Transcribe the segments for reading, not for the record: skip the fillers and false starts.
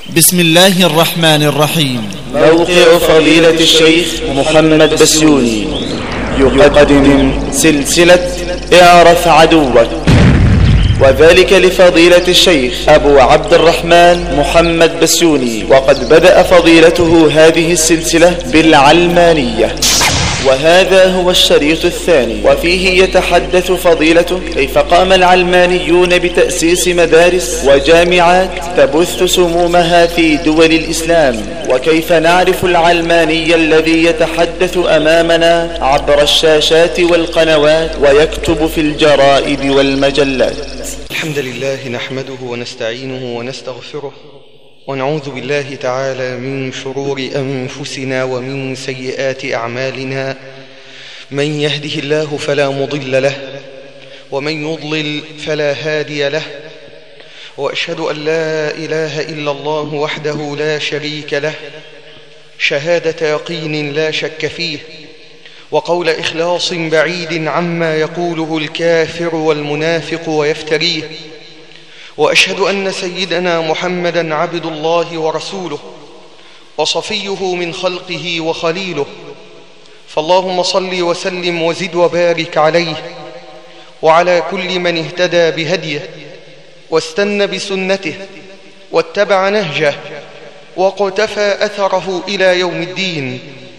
بسم الله الرحمن الرحيم. موقع فضيلة الشيخ محمد بسيوني يقدم سلسلة اعرف عدوك، وذلك لفضيلة الشيخ أبو عبد الرحمن محمد بسيوني. وقد بدأ فضيلته هذه السلسلة بالعلمانية، وهذا هو الشريط الثاني، وفيه يتحدث فضيلته كيف قام العلمانيون بتأسيس مدارس وجامعات تبث سمومها في دول الإسلام، وكيف نعرف العلماني الذي يتحدث أمامنا عبر الشاشات والقنوات ويكتب في الجرائد والمجلات. الحمد لله نحمده ونستعينه ونستغفره، ونعوذ بالله تعالى من شرور أنفسنا ومن سيئات أعمالنا. من يهده الله فلا مضل له، ومن يضلل فلا هادي له، وأشهد أن لا إله إلا الله وحده لا شريك له، شهادة يقين لا شك فيه، وقول إخلاص بعيد عما يقوله الكافر والمنافق ويفتريه. وأشهد أن سيدنا محمدًا عبد الله ورسوله، وصفيه من خلقه وخليله، فاللهم صل وسلم وزد وبارك عليه وعلى كل من اهتدى بهديه واستنى بسنته واتبع نهجه واقتفى أثره إلى يوم الدين.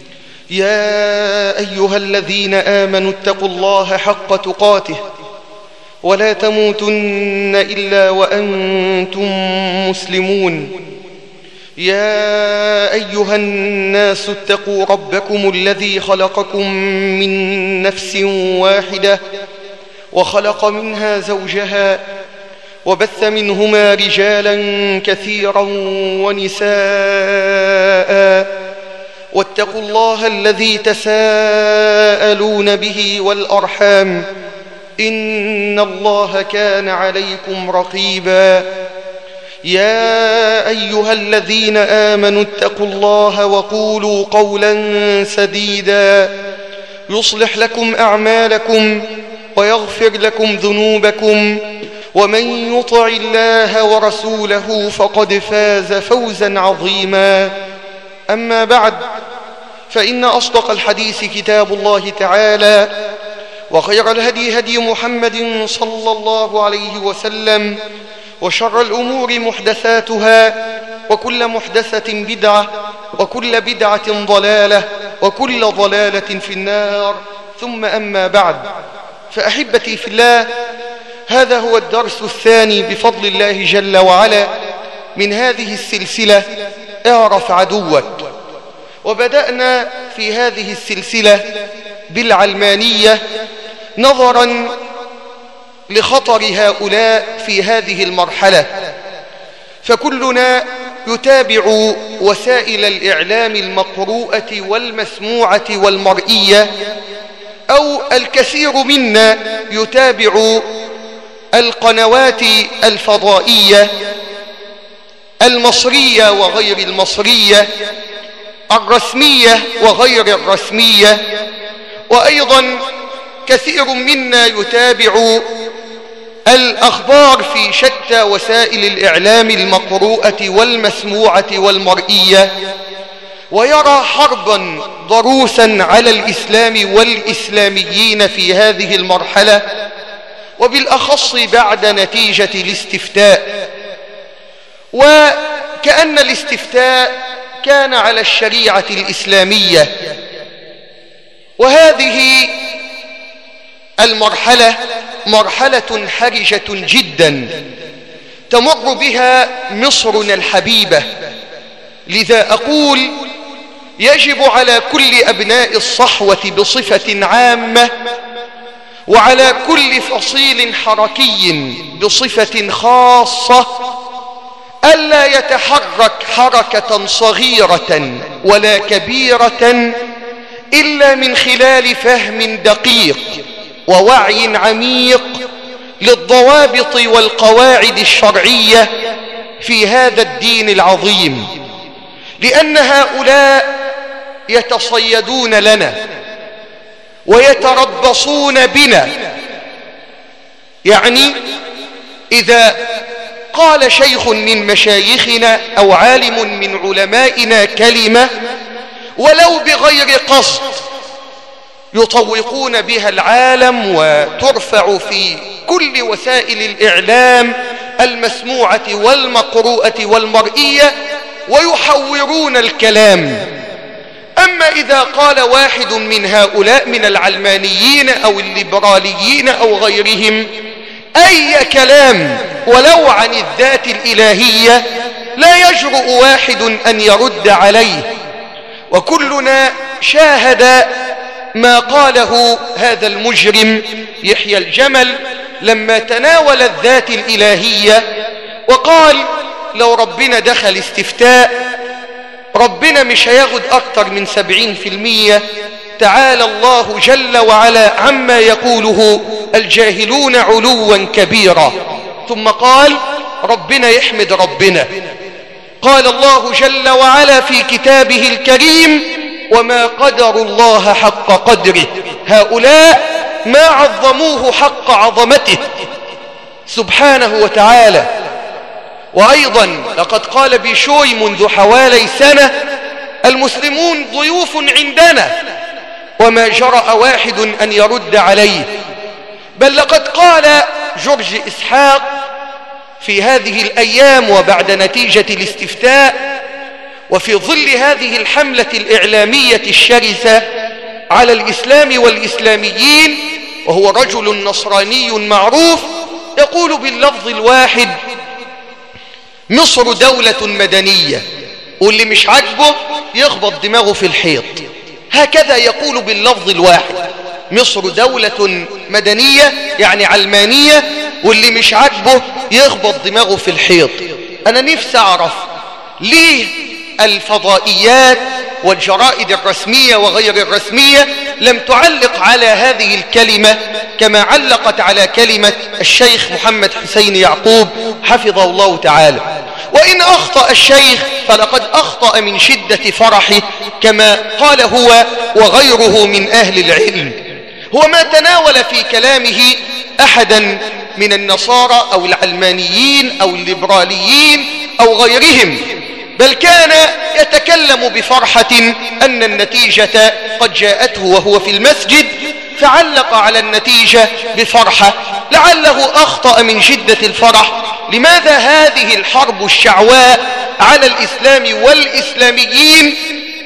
يا أيها الذين آمنوا اتقوا الله حق تقاته ولا تموتن إلا وأنتم مسلمون. يا أيها الناس اتقوا ربكم الذي خلقكم من نفس واحدة وخلق منها زوجها وبث منهما رجالا كثيرا ونساء، واتقوا الله الذي تساءلون به والأرحام، إن الله كان عليكم رقيبا. يا أيها الذين آمنوا اتقوا الله وقولوا قولا سديدا يصلح لكم أعمالكم ويغفر لكم ذنوبكم، ومن يطع الله ورسوله فقد فاز فوزا عظيما. أما بعد، فإن أصدق الحديث كتاب الله تعالى، وخير الهدي هدي محمد صلى الله عليه وسلم، وشر الأمور محدثاتها، وكل محدثة بدعة، وكل بدعة ضلالة، وكل ضلالة في النار. ثم أما بعد، فأحبتي في الله، هذا هو الدرس الثاني بفضل الله جل وعلا من هذه السلسلة اعرف عدوك. وبدأنا في هذه السلسلة بالعلمانية نظرا لخطر هؤلاء في هذه المرحلة، فكلنا يتابع وسائل الإعلام المقروءة والمسموعة والمرئية، أو الكثير منا يتابع القنوات الفضائية المصرية وغير المصرية، الرسمية وغير الرسمية، وأيضا كثير منا يتابع الأخبار في شتى وسائل الإعلام المقروءة والمسموعة والمرئية، ويرى حربا ضروسا على الإسلام والإسلاميين في هذه المرحلة، وبالأخص بعد نتيجة الاستفتاء. وكأن الاستفتاء كان على الشريعة الإسلامية، وهذه المرحلة مرحلة حرجة جدا تمر بها مصرنا الحبيبة. لذا أقول يجب على كل أبناء الصحوة بصفة عامة، وعلى كل فصيل حركي بصفة خاصة، ألا يتحرك حركة صغيرة ولا كبيرة إلا من خلال فهم دقيق ووعي عميق للضوابط والقواعد الشرعية في هذا الدين العظيم، لأن هؤلاء يتصيدون لنا ويتربصون بنا. يعني إذا قال شيخ من مشايخنا أو عالم من علمائنا كلمة ولو بغير قصد يطوقون بها العالم وترفع في كل وسائل الإعلام المسموعة والمقروءة والمرئية ويحورون الكلام. أما إذا قال واحد من هؤلاء من العلمانيين أو الليبراليين أو غيرهم أي كلام ولو عن الذات الإلهية لا يجرؤ واحد أن يرد عليه. وكلنا شاهد ما قاله هذا المجرم يحيى الجمل لما تناول الذات الإلهية وقال لو ربنا دخل استفتاء ربنا مش هياخد أكتر من 70%. تعالى الله جل وعلا عما يقوله الجاهلون علوا كبيرا. ثم قال ربنا يحمد ربنا. قال الله جل وعلا في كتابه الكريم وما قدروا الله حق قدره. هؤلاء ما عظموه حق عظمته سبحانه وتعالى. وأيضا لقد قال بيشوي منذ حوالي سنة المسلمون ضيوف عندنا وما جرأ واحد أن يرد عليه. بل لقد قال جورج إسحاق في هذه الأيام وبعد نتيجة الاستفتاء وفي ظل هذه الحملة الإعلامية الشرسة على الإسلام والإسلاميين وهو رجل نصراني معروف يقول باللفظ الواحد مصر دولة مدنية واللي مش عاجبه يخبط دماغه في الحيط. هكذا يقول باللفظ الواحد مصر دولة مدنية يعني علمانية واللي مش عاجبه يخبط دماغه في الحيط. أنا نفسي أعرف ليه الفضائيات والجرائد الرسمية وغير الرسمية لم تعلق على هذه الكلمة كما علقت على كلمة الشيخ محمد حسين يعقوب حفظه الله تعالى. وإن أخطأ الشيخ فلقد أخطأ من شدة فرحه كما قال هو وغيره من أهل العلم. هو ما تناول في كلامه أحدا من النصارى أو العلمانيين أو الليبراليين أو غيرهم، بل كان يتكلم بفرحة أن النتيجة قد جاءته وهو في المسجد فعلق على النتيجة بفرحة لعله أخطأ من شدة الفرح. لماذا هذه الحرب الشعواء على الإسلام والإسلاميين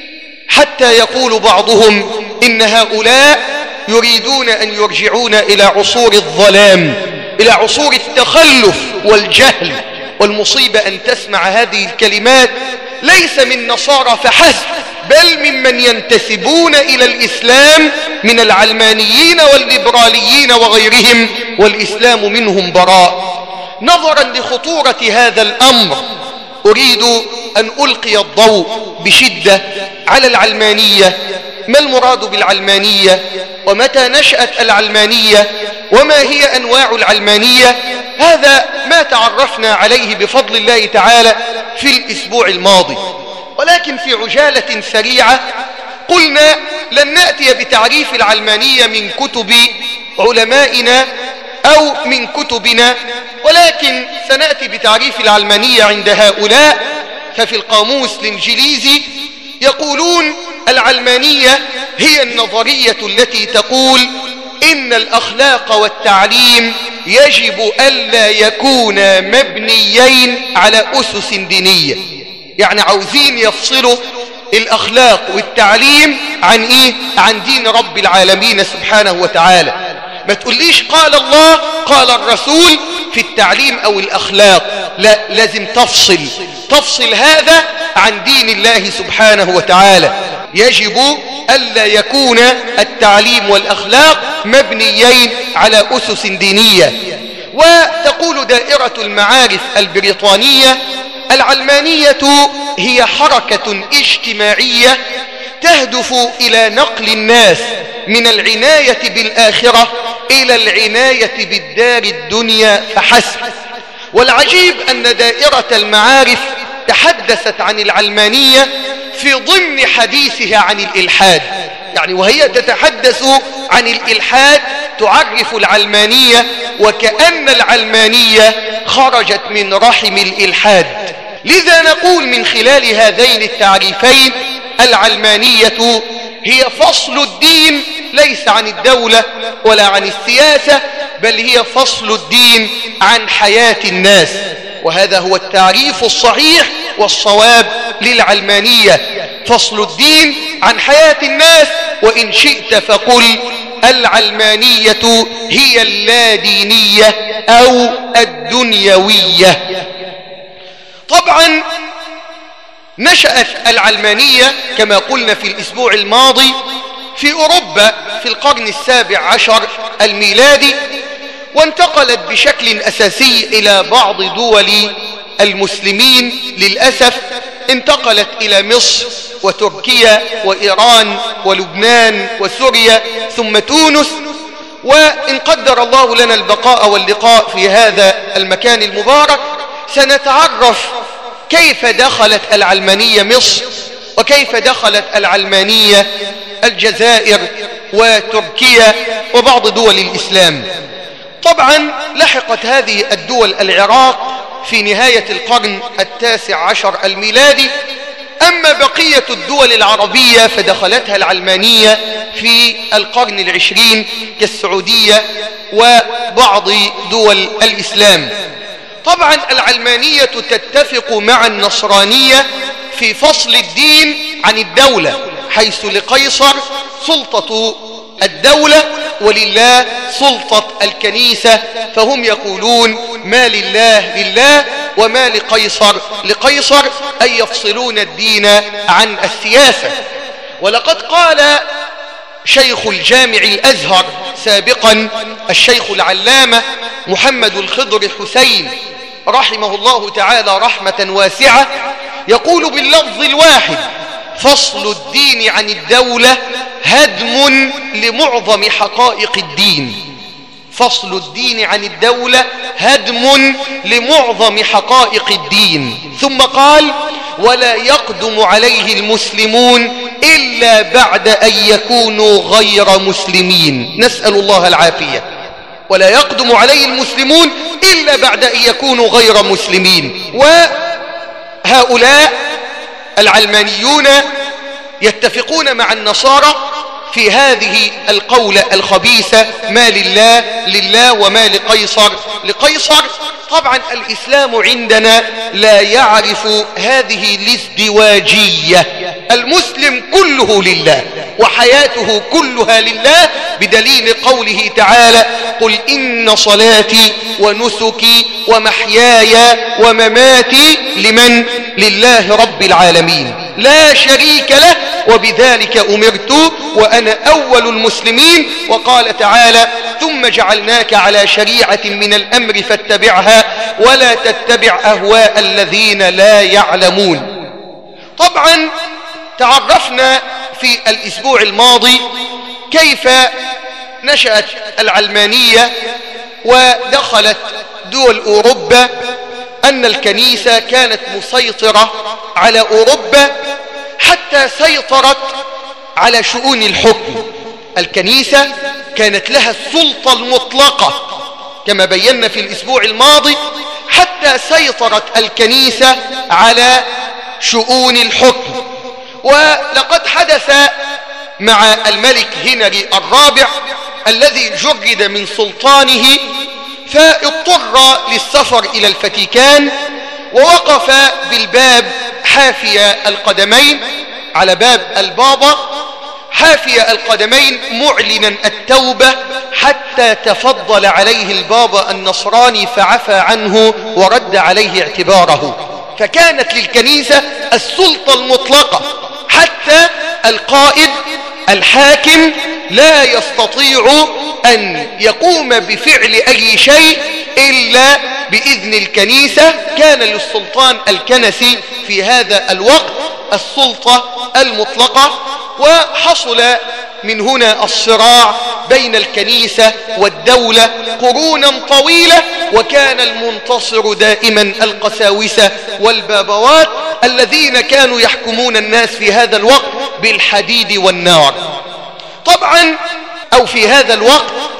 حتى يقول بعضهم إن هؤلاء يريدون أن يرجعون إلى عصور الظلام، إلى عصور التخلف والجهل. والمصيبة أن تسمع هذه الكلمات ليس من نصارى فحسب بل ممن ينتسبون إلى الإسلام من العلمانيين والليبراليين وغيرهم والإسلام منهم براء. نظرا لخطورة هذا الأمر أريد أن ألقي الضوء بشدة على العلمانية. ما المراد بالعلمانية ومتى نشأت العلمانية وما هي أنواع العلمانية؟ هذا ما تعرفنا عليه بفضل الله تعالى في الأسبوع الماضي، ولكن في عجالة سريعة قلنا لن نأتي بتعريف العلمانية من كتب علمائنا أو من كتبنا، ولكن سنأتي بتعريف العلمانية عند هؤلاء. ففي القاموس الإنجليزي يقولون العلمانية هي النظرية التي تقول إن الأخلاق والتعليم يجب ألا يكونا مبنيين على أسس دينية. يعني عاوزين يفصلوا الأخلاق والتعليم عن إيه؟ عن دين رب العالمين سبحانه وتعالى. ما تقوليش قال الله قال الرسول في التعليم أو الأخلاق، لا، لازم تفصل هذا عن دين الله سبحانه وتعالى. يجب ألا يكون التعليم والأخلاق مبنيين على أسس دينية. وتقول دائرة المعارف البريطانية العلمانية هي حركة اجتماعية تهدف إلى نقل الناس من العناية بالآخرة إلى العناية بالدار الدنيا فحسب. والعجيب أن دائرة المعارف تحدثت عن العلمانية في ضمن حديثها عن الإلحاد. يعني وهي تتحدث عن الإلحاد تعرف العلمانية وكأن العلمانية خرجت من رحم الإلحاد. لذا نقول من خلال هذين التعريفين: العلمانية هي فصل الدين ليس عن الدولة ولا عن السياسة، بل هي فصل الدين عن حياة الناس. وهذا هو التعريف الصحيح والصواب للعلمانية: فصل الدين عن حياة الناس. وإن شئت فقل العلمانية هي اللادينية أو الدنيوية. طبعا نشأت العلمانية كما قلنا في الأسبوع الماضي في أوروبا في القرن 17 الميلادي، وانتقلت بشكل أساسي إلى بعض دول المسلمين. للأسف انتقلت إلى مصر وتركيا وإيران ولبنان وسوريا ثم تونس. وإن قدر الله لنا البقاء واللقاء في هذا المكان المبارك سنتعرف كيف دخلت العلمانية مصر، وكيف دخلت العلمانية الجزائر وتركيا وبعض دول الإسلام. طبعا لحقت هذه الدول العراق في نهاية القرن 19 الميلادي. أما بقية الدول العربية فدخلتها العلمانية في القرن 20 كالسعودية وبعض دول الإسلام. طبعا العلمانية تتفق مع النصرانية في فصل الدين عن الدولة، حيث لقيصر سلطة الدولة ولله سلطة الكنيسة، فهم يقولون ما لله لله وما لقيصر لقيصر، أي يفصلون الدين عن السياسة. ولقد قال شيخ الجامع الأزهر سابقا الشيخ العلامة محمد الخضر حسين رحمه الله تعالى رحمة واسعة، يقول باللفظ الواحد: فصل الدين عن الدولة هدم لمعظم حقائق الدين. فصل الدين عن الدولة هدم لمعظم حقائق الدين. ثم قال: ولا يقدم عليه المسلمون إلا بعد أن يكونوا غير مسلمين. نسأل الله العافية. ولا يقدم عليه المسلمون إلا بعد أن يكونوا غير مسلمين. وهؤلاء العلمانيون يتفقون مع النصارى في هذه القولة الخبيثة: ما لله لله وما لقيصر لقيصر. طبعا الإسلام عندنا لا يعرف هذه الازدواجية. المسلم كله لله وحياته كلها لله، بدليل قوله تعالى: قل إن صلاتي ونسكي ومحياي ومماتي لمن؟ لله رب العالمين لا شريك له وبذلك أمرت وأنا أول المسلمين. وقال تعالى: ثم جعلناك على شريعة من الأمر فاتبعها ولا تتبع أهواء الذين لا يعلمون. طبعا تعرفنا في الأسبوع الماضي كيف نشأت العلمانية ودخلت دول أوروبا، أن الكنيسة كانت مسيطرة على أوروبا حتى سيطرت على شؤون الحكم. الكنيسة كانت لها السلطة المطلقة كما بينا في الأسبوع الماضي، حتى سيطرت الكنيسة على شؤون الحكم. ولقد حدث مع الملك هنري الرابع الذي جرد من سلطانه، فاضطر للسفر إلى الفاتيكان، ووقف بالباب حافي القدمين على باب البابا حافي القدمين معلنا التوبة، حتى تفضل عليه البابا النصراني فعفى عنه ورد عليه اعتباره. فكانت للكنيسة السلطة المطلقة، حتى القائد الحاكم لا يستطيع أن يقوم بفعل أي شيء إلا بإذن الكنيسة. كان للسلطان الكنسي في هذا الوقت السلطة المطلقة، وحصل من هنا الصراع بين الكنيسة والدولة قرونا طويلة، وكان المنتصر دائما القساوسة والبابوات الذين كانوا يحكمون الناس في هذا الوقت بالحديد والنار. طبعا أو في هذا الوقت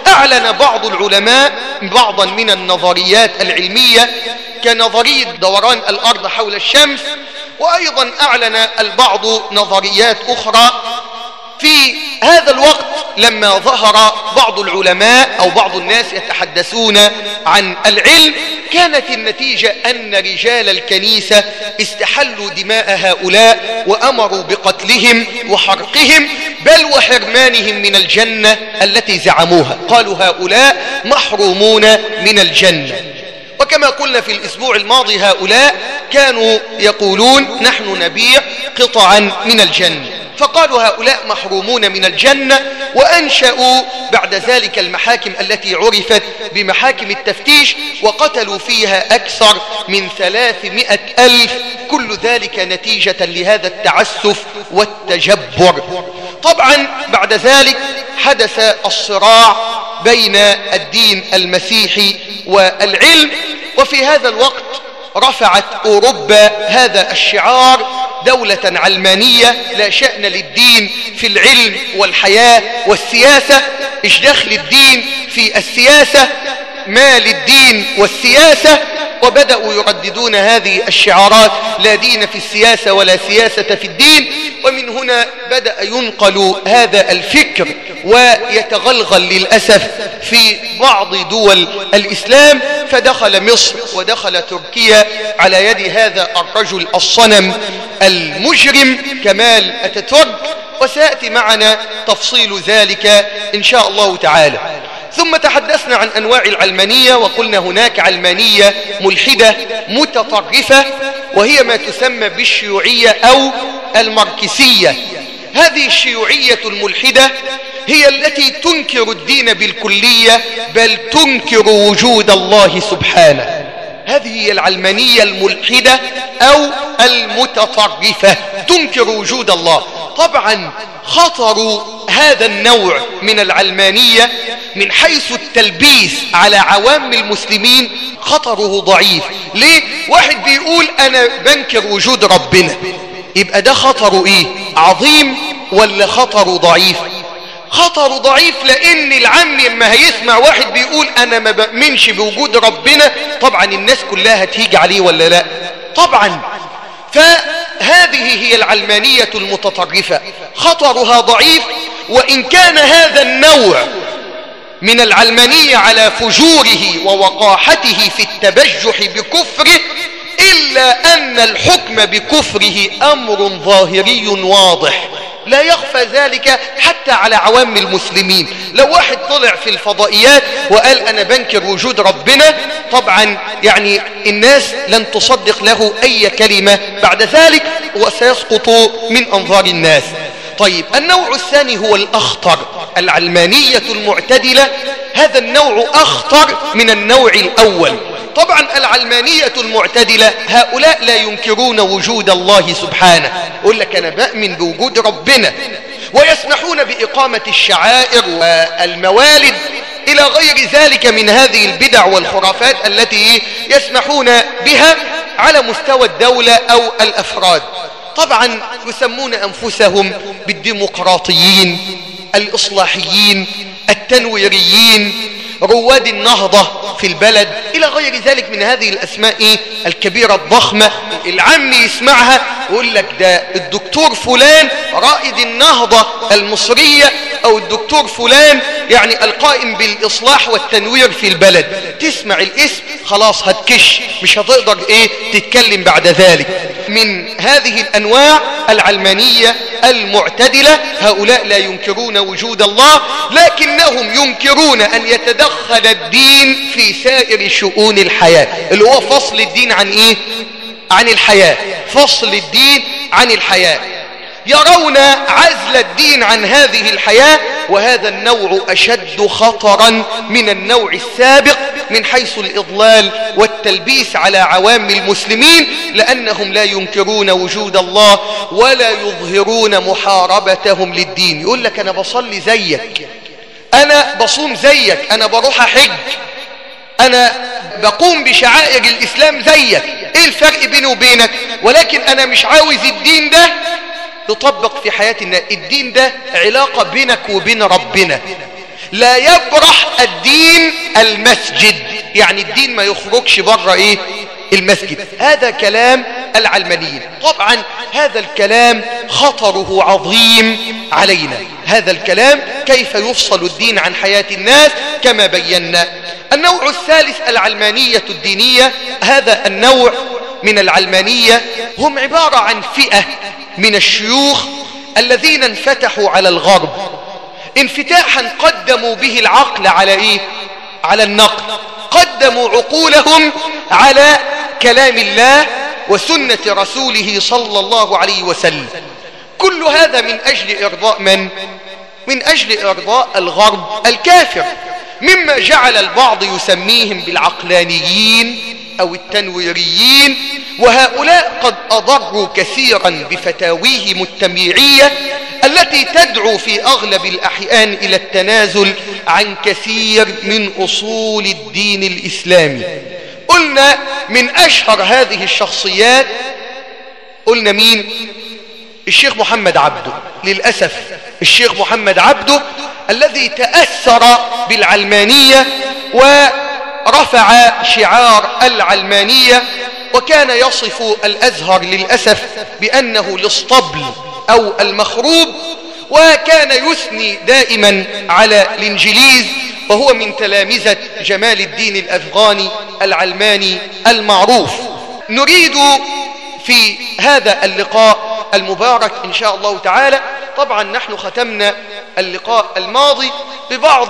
أعلن بعض العلماء بعضا من النظريات العلمية كنظرية دوران الأرض حول الشمس، وأيضا أعلن البعض نظريات أخرى. في هذا الوقت لما ظهر بعض العلماء أو بعض الناس يتحدثون عن العلم، كانت النتيجة أن رجال الكنيسة استحلوا دماء هؤلاء وأمروا بقتلهم وحرقهم، بل وحرمانهم من الجنة التي زعموها. قالوا هؤلاء محرومون من الجنة. وكما قلنا في الأسبوع الماضي، هؤلاء كانوا يقولون نحن نبيع قطعا من الجنة، فقالوا هؤلاء محرومون من الجنة، وأنشأوا بعد ذلك المحاكم التي عرفت بمحاكم التفتيش، وقتلوا فيها أكثر من 300,000. كل ذلك نتيجة لهذا التعسف والتجبر. طبعا بعد ذلك حدث الصراع بين الدين المسيحي والعلم، وفي هذا الوقت رفعت أوروبا هذا الشعار: دولة علمانية لا شأن للدين في العلم والحياة والسياسة. إيش دخل الدين في السياسة؟ ما للدين والسياسة. وبدأوا يرددون هذه الشعارات: لا دين في السياسة ولا سياسة في الدين. ومن هنا بدأ ينقل هذا الفكر ويتغلغل للأسف في بعض دول الإسلام، فدخل مصر ودخل تركيا على يد هذا الرجل الصنم المجرم كمال أتاتورك، وسيأتي معنا تفصيل ذلك إن شاء الله تعالى. ثم تحدثنا عن أنواع العلمانية، وقلنا هناك علمانية ملحدة متطرفة، وهي ما تسمى بالشيوعية أو الماركسية. هذه الشيوعية الملحدة هي التي تنكر الدين بالكلية، بل تنكر وجود الله سبحانه. هذه هي العلمانية الملحدة أو المتطرفة، تنكر وجود الله. طبعا خطر هذا النوع من العلمانية من حيث التلبيس على عوام المسلمين خطره ضعيف. ليه؟ واحد بيقول أنا بنكر وجود ربنا، يبقى ده خطره إيه؟ عظيم ولا خطره ضعيف؟ خطره ضعيف، لأن العام لما هيسمع واحد بيقول أنا ما بأمنش بوجود ربنا، طبعا الناس كلها هتيجي عليه ولا لا؟ طبعا. فهذه هي العلمانية المتطرفة، خطرها ضعيف. وإن كان هذا النوع من العلمانية على فجوره ووقاحته في التبجح بكفره، إلا أن الحكم بكفره أمر ظاهري واضح لا يخفى ذلك حتى على عوام المسلمين. لو واحد طلع في الفضائيات وقال أنا بنكر وجود ربنا، طبعا يعني الناس لن تصدق له أي كلمة بعد ذلك، وسيسقط من أنظار الناس. طيب، النوع الثاني هو الأخطر، العلمانية المعتدلة. هذا النوع أخطر من النوع الأول. طبعا العلمانية المعتدلة هؤلاء لا ينكرون وجود الله سبحانه، يقول لك أنا بأمن بوجود ربنا، ويسمحون بإقامة الشعائر والموالد إلى غير ذلك من هذه البدع والخرافات التي يسمحون بها على مستوى الدولة أو الأفراد. طبعا يسمون أنفسهم بالديمقراطيين، الإصلاحيين، التنويريين، رواد النهضة في البلد، إلى غير ذلك من هذه الأسماء الكبيرة الضخمة. العام يسمعها يقول لك ده الدكتور فلان رائد النهضة المصرية، أو الدكتور فلان يعني القائم بالإصلاح والتنوير في البلد. تسمع الاسم خلاص هتكش، مش هتقدر تتكلم بعد ذلك. من هذه الأنواع العلمانية المعتدلة، هؤلاء لا ينكرون وجود الله، لكنهم ينكرون أن يتدخل الدين في سائر شؤون الحياة، اللي هو فصل الدين عن عن الحياة، فصل الدين عن الحياة. يرون عزل الدين عن هذه الحياة، وهذا النوع أشد خطرا من النوع السابق من حيث الإضلال والتلبيس على عوام المسلمين، لأنهم لا ينكرون وجود الله ولا يظهرون محاربتهم للدين. يقول لك أنا بصلي زيك، أنا بصوم زيك، أنا بروح أحج، أنا بقوم بشعائر الإسلام زيك، إيه الفرق بيني وبينك؟ ولكن أنا مش عاوز الدين ده يطبق في حياتنا. الدين ده علاقة بينك وبين ربنا. لا يبرح الدين المسجد، يعني الدين ما يخرجش بره المسجد. هذا كلام العلمانيين. طبعا هذا الكلام خطره عظيم علينا. هذا الكلام كيف يفصل الدين عن حياة الناس كما بينا. النوع الثالث العلمانية الدينية. هذا النوع من العلمانية هم عبارة عن فئة من الشيوخ الذين انفتحوا على الغرب انفتاحا قدموا به العقل على النقل، قدموا عقولهم على كلام الله وسنة رسوله صلى الله عليه وسلم. كل هذا من أجل إرضاء من؟ من أجل إرضاء الغرب الكافر، مما جعل البعض يسميهم بالعقلانيين أو التنويريين، وهؤلاء قد أضروا كثيرا بفتاويهم التمييعية التي تدعو في أغلب الأحيان إلى التنازل عن كثير من أصول الدين الإسلامي. قلنا من أشهر هذه الشخصيات، قلنا مين؟ الشيخ محمد عبده. للأسف الشيخ محمد عبده الذي تأثر بالعلمانية ورفع شعار العلمانية، وكان يصف الأزهر للأسف بأنه الاسطبل أو المخروب، وكان يثني دائما على الإنجليز، وهو من تلامذة جمال الدين الأفغاني العلماني المعروف. نريد في هذا اللقاء المبارك إن شاء الله تعالى، طبعا نحن ختمنا اللقاء الماضي ببعض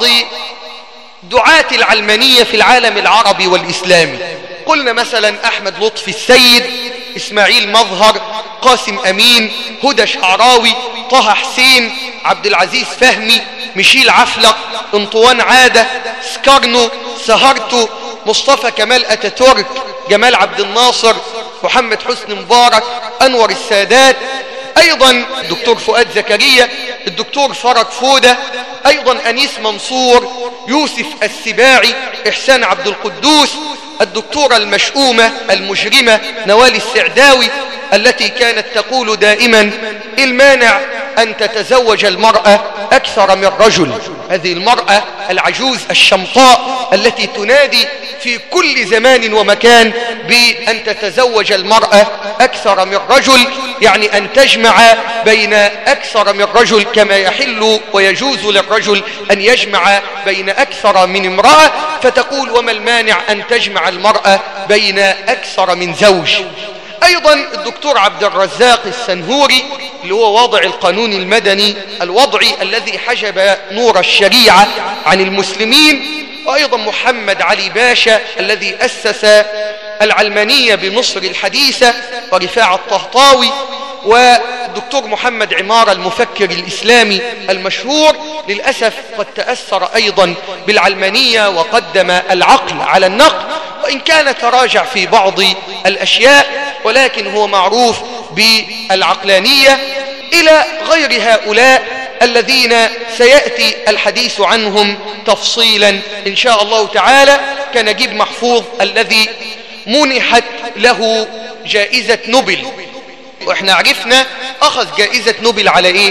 دعاة العلمانية في العالم العربي والإسلامي. قلنا مثلا أحمد لطفي السيد، إسماعيل مظهر، قاسم أمين، هدى شعراوي، طه حسين، عبد العزيز فهمي، ميشيل عفلق، انطوان عادة، سكارنو، سهرتو، مصطفى كمال أتاتورك، جمال عبد الناصر، محمد حسني مبارك، أنور السادات، أيضا الدكتور فؤاد زكريا، الدكتور فرج فودة، أيضا أنيس منصور، يوسف السباعي، إحسان عبد القدوس، الدكتورة المشؤومة المجرمة نوال السعداوي التي كانت تقول دائما المانع أن تتزوج المرأة أكثر من رجل. هذه المرأة العجوز الشمطاء التي تنادي في كل زمان ومكان بأن تتزوج المرأة أكثر من رجل، يعني أن تجمع بين أكثر من رجل كما يحل ويجوز للرجل أن يجمع بين أكثر من امرأة، فتقول وما المانع أن تجمع المرأة بين أكثر من زوج. أيضا الدكتور عبد الرزاق السنهوري اللي هو واضع القانون المدني الوضعي الذي حجب نور الشريعة عن المسلمين، وأيضا محمد علي باشا الذي أسس العلمانية بمصر الحديثة، ورفاعة الطهطاوي، والدكتور محمد عمارة المفكر الإسلامي المشهور. للأسف قد تأثر أيضا بالعلمانية وقدم العقل على النقل، وإن كان تراجع في بعض الأشياء، ولكن هو معروف بالعقلانية، إلى غير هؤلاء الذين سيأتي الحديث عنهم تفصيلا إن شاء الله تعالى، كنجيب محفوظ الذي منحت له جائزة نوبل، وإحنا عرفنا أخذ جائزة نوبل على إيه؟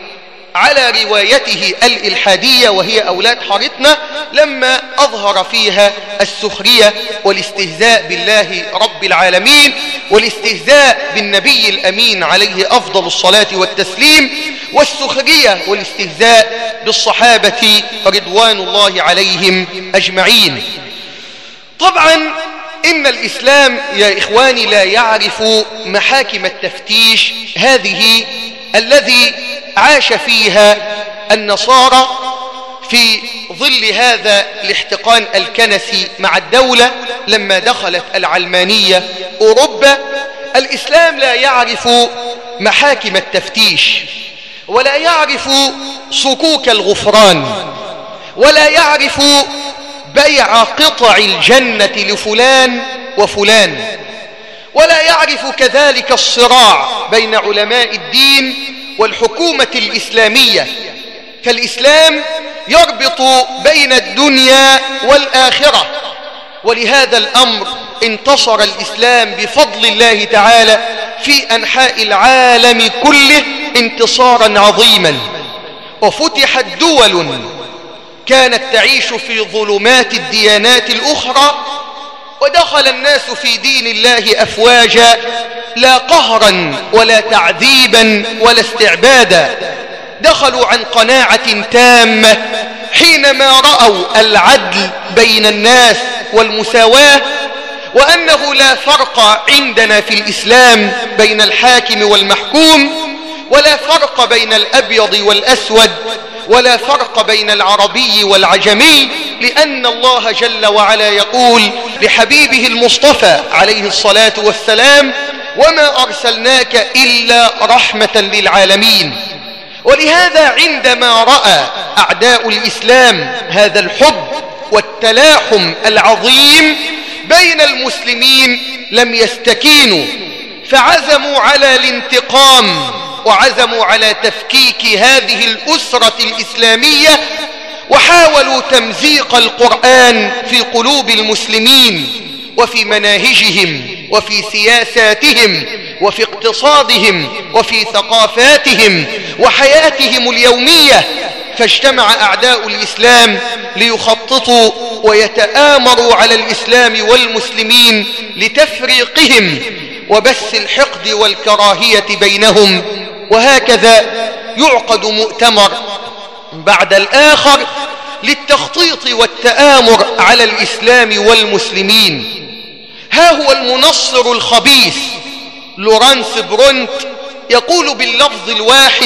على روايته الإلحادية وهي أولاد حارتنا، لما أظهر فيها السخرية والاستهزاء بالله رب العالمين والاستهزاء بالنبي الأمين عليه أفضل الصلاة والتسليم، والسخرية والاستهزاء بالصحابة رضوان الله عليهم أجمعين. طبعا إن الإسلام يا إخواني لا يعرف محاكم التفتيش هذه الذي عاش فيها النصارى في ظل هذا الاحتقان الكنسي مع الدولة لما دخلت العلمانية أوروبا. الإسلام لا يعرف محاكم التفتيش، ولا يعرف صكوك الغفران، ولا يعرف بيع قطع الجنة لفلان وفلان، ولا يعرف كذلك الصراع بين علماء الدين والحكومة الإسلامية. فالإسلام يربط بين الدنيا والآخرة، ولهذا الأمر انتصر الإسلام بفضل الله تعالى في أنحاء العالم كله انتصارا عظيما، وفتحت دول كانت تعيش في ظلمات الديانات الأخرى، ودخل الناس في دين الله أفواجا، لا قهرا ولا تعذيبا ولا استعبادا. دخلوا عن قناعة تامة حينما رأوا العدل بين الناس والمساواة، وأنه لا فرق عندنا في الإسلام بين الحاكم والمحكوم، ولا فرق بين الأبيض والأسود، ولا فرق بين العربي والعجمي، لأن الله جل وعلا يقول لحبيبه المصطفى عليه الصلاة والسلام: وما أرسلناك إلا رحمة للعالمين. ولهذا عندما رأى أعداء الإسلام هذا الحب والتلاحم العظيم بين المسلمين لم يستكينوا، فعزموا على الانتقام، وعزموا على تفكيك هذه الأسرة الإسلامية، وحاولوا تمزيق القرآن في قلوب المسلمين وفي مناهجهم وفي سياساتهم وفي اقتصادهم وفي ثقافاتهم وحياتهم اليومية. فاجتمع أعداء الإسلام ليخططوا ويتآمروا على الإسلام والمسلمين لتفريقهم وبث الحقد والكراهية بينهم. وهكذا يعقد مؤتمر بعد الآخر للتخطيط والتآمر على الإسلام والمسلمين. ها هو المنصر الخبيث لورانس برونت يقول باللفظ الواحد: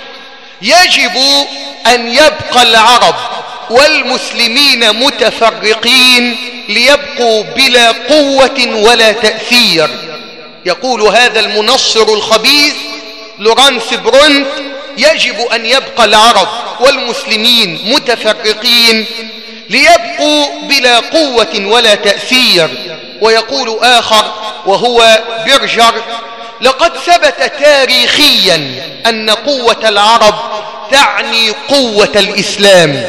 يجب أن يبقى العرب والمسلمين متفرقين ليبقوا بلا قوة ولا تأثير. يقول هذا المنصر الخبيث لورانس برونت: يجب أن يبقى العرب والمسلمين متفرقين ليبقوا بلا قوة ولا تأثير. ويقول آخر وهو بيرجر: لقد ثبت تاريخيا أن قوة العرب تعني قوة الإسلام،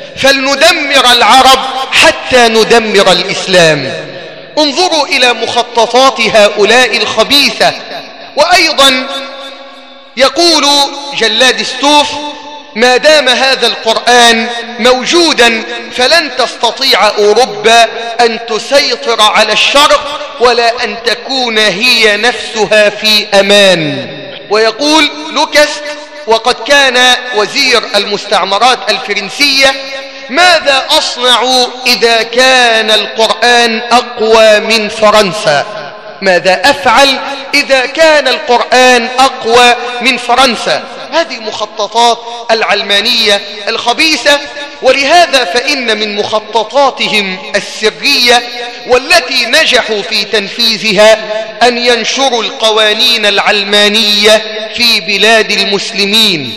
فلندمر العرب حتى ندمر الإسلام. انظروا إلى مخططات هؤلاء الخبيثة. وأيضا يقول جلاد ستوف: ما دام هذا القرآن موجودا فلن تستطيع أوروبا أن تسيطر على الشرق ولا أن تكون هي نفسها في أمان. ويقول لوكاست وقد كان وزير المستعمرات الفرنسية: ماذا أصنع إذا كان القرآن أقوى من فرنسا؟ ماذا أفعل إذا كان القرآن أقوى من فرنسا؟ هذه مخططات العلمانية الخبيثة. ولهذا فإن من مخططاتهم السرية والتي نجحوا في تنفيذها أن ينشروا القوانين العلمانية في بلاد المسلمين،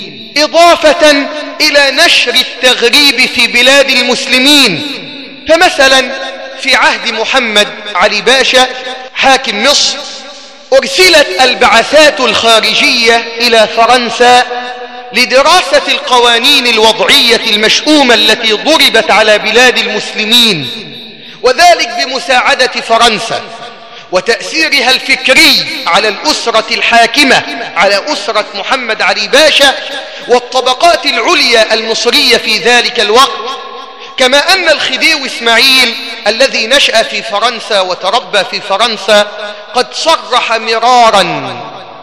إضافة إلى نشر التغريب في بلاد المسلمين. فمثلا في عهد محمد علي باشا حاكم مصر أرسلت البعثات الخارجية إلى فرنسا لدراسة القوانين الوضعية المشؤومة التي ضربت على بلاد المسلمين، وذلك بمساعدة فرنسا وتأثيرها الفكري على الأسرة الحاكمة، على أسرة محمد علي باشا والطبقات العليا المصرية في ذلك الوقت. كما أن الخديوي إسماعيل الذي نشأ في فرنسا وتربى في فرنسا قد صرح مرارا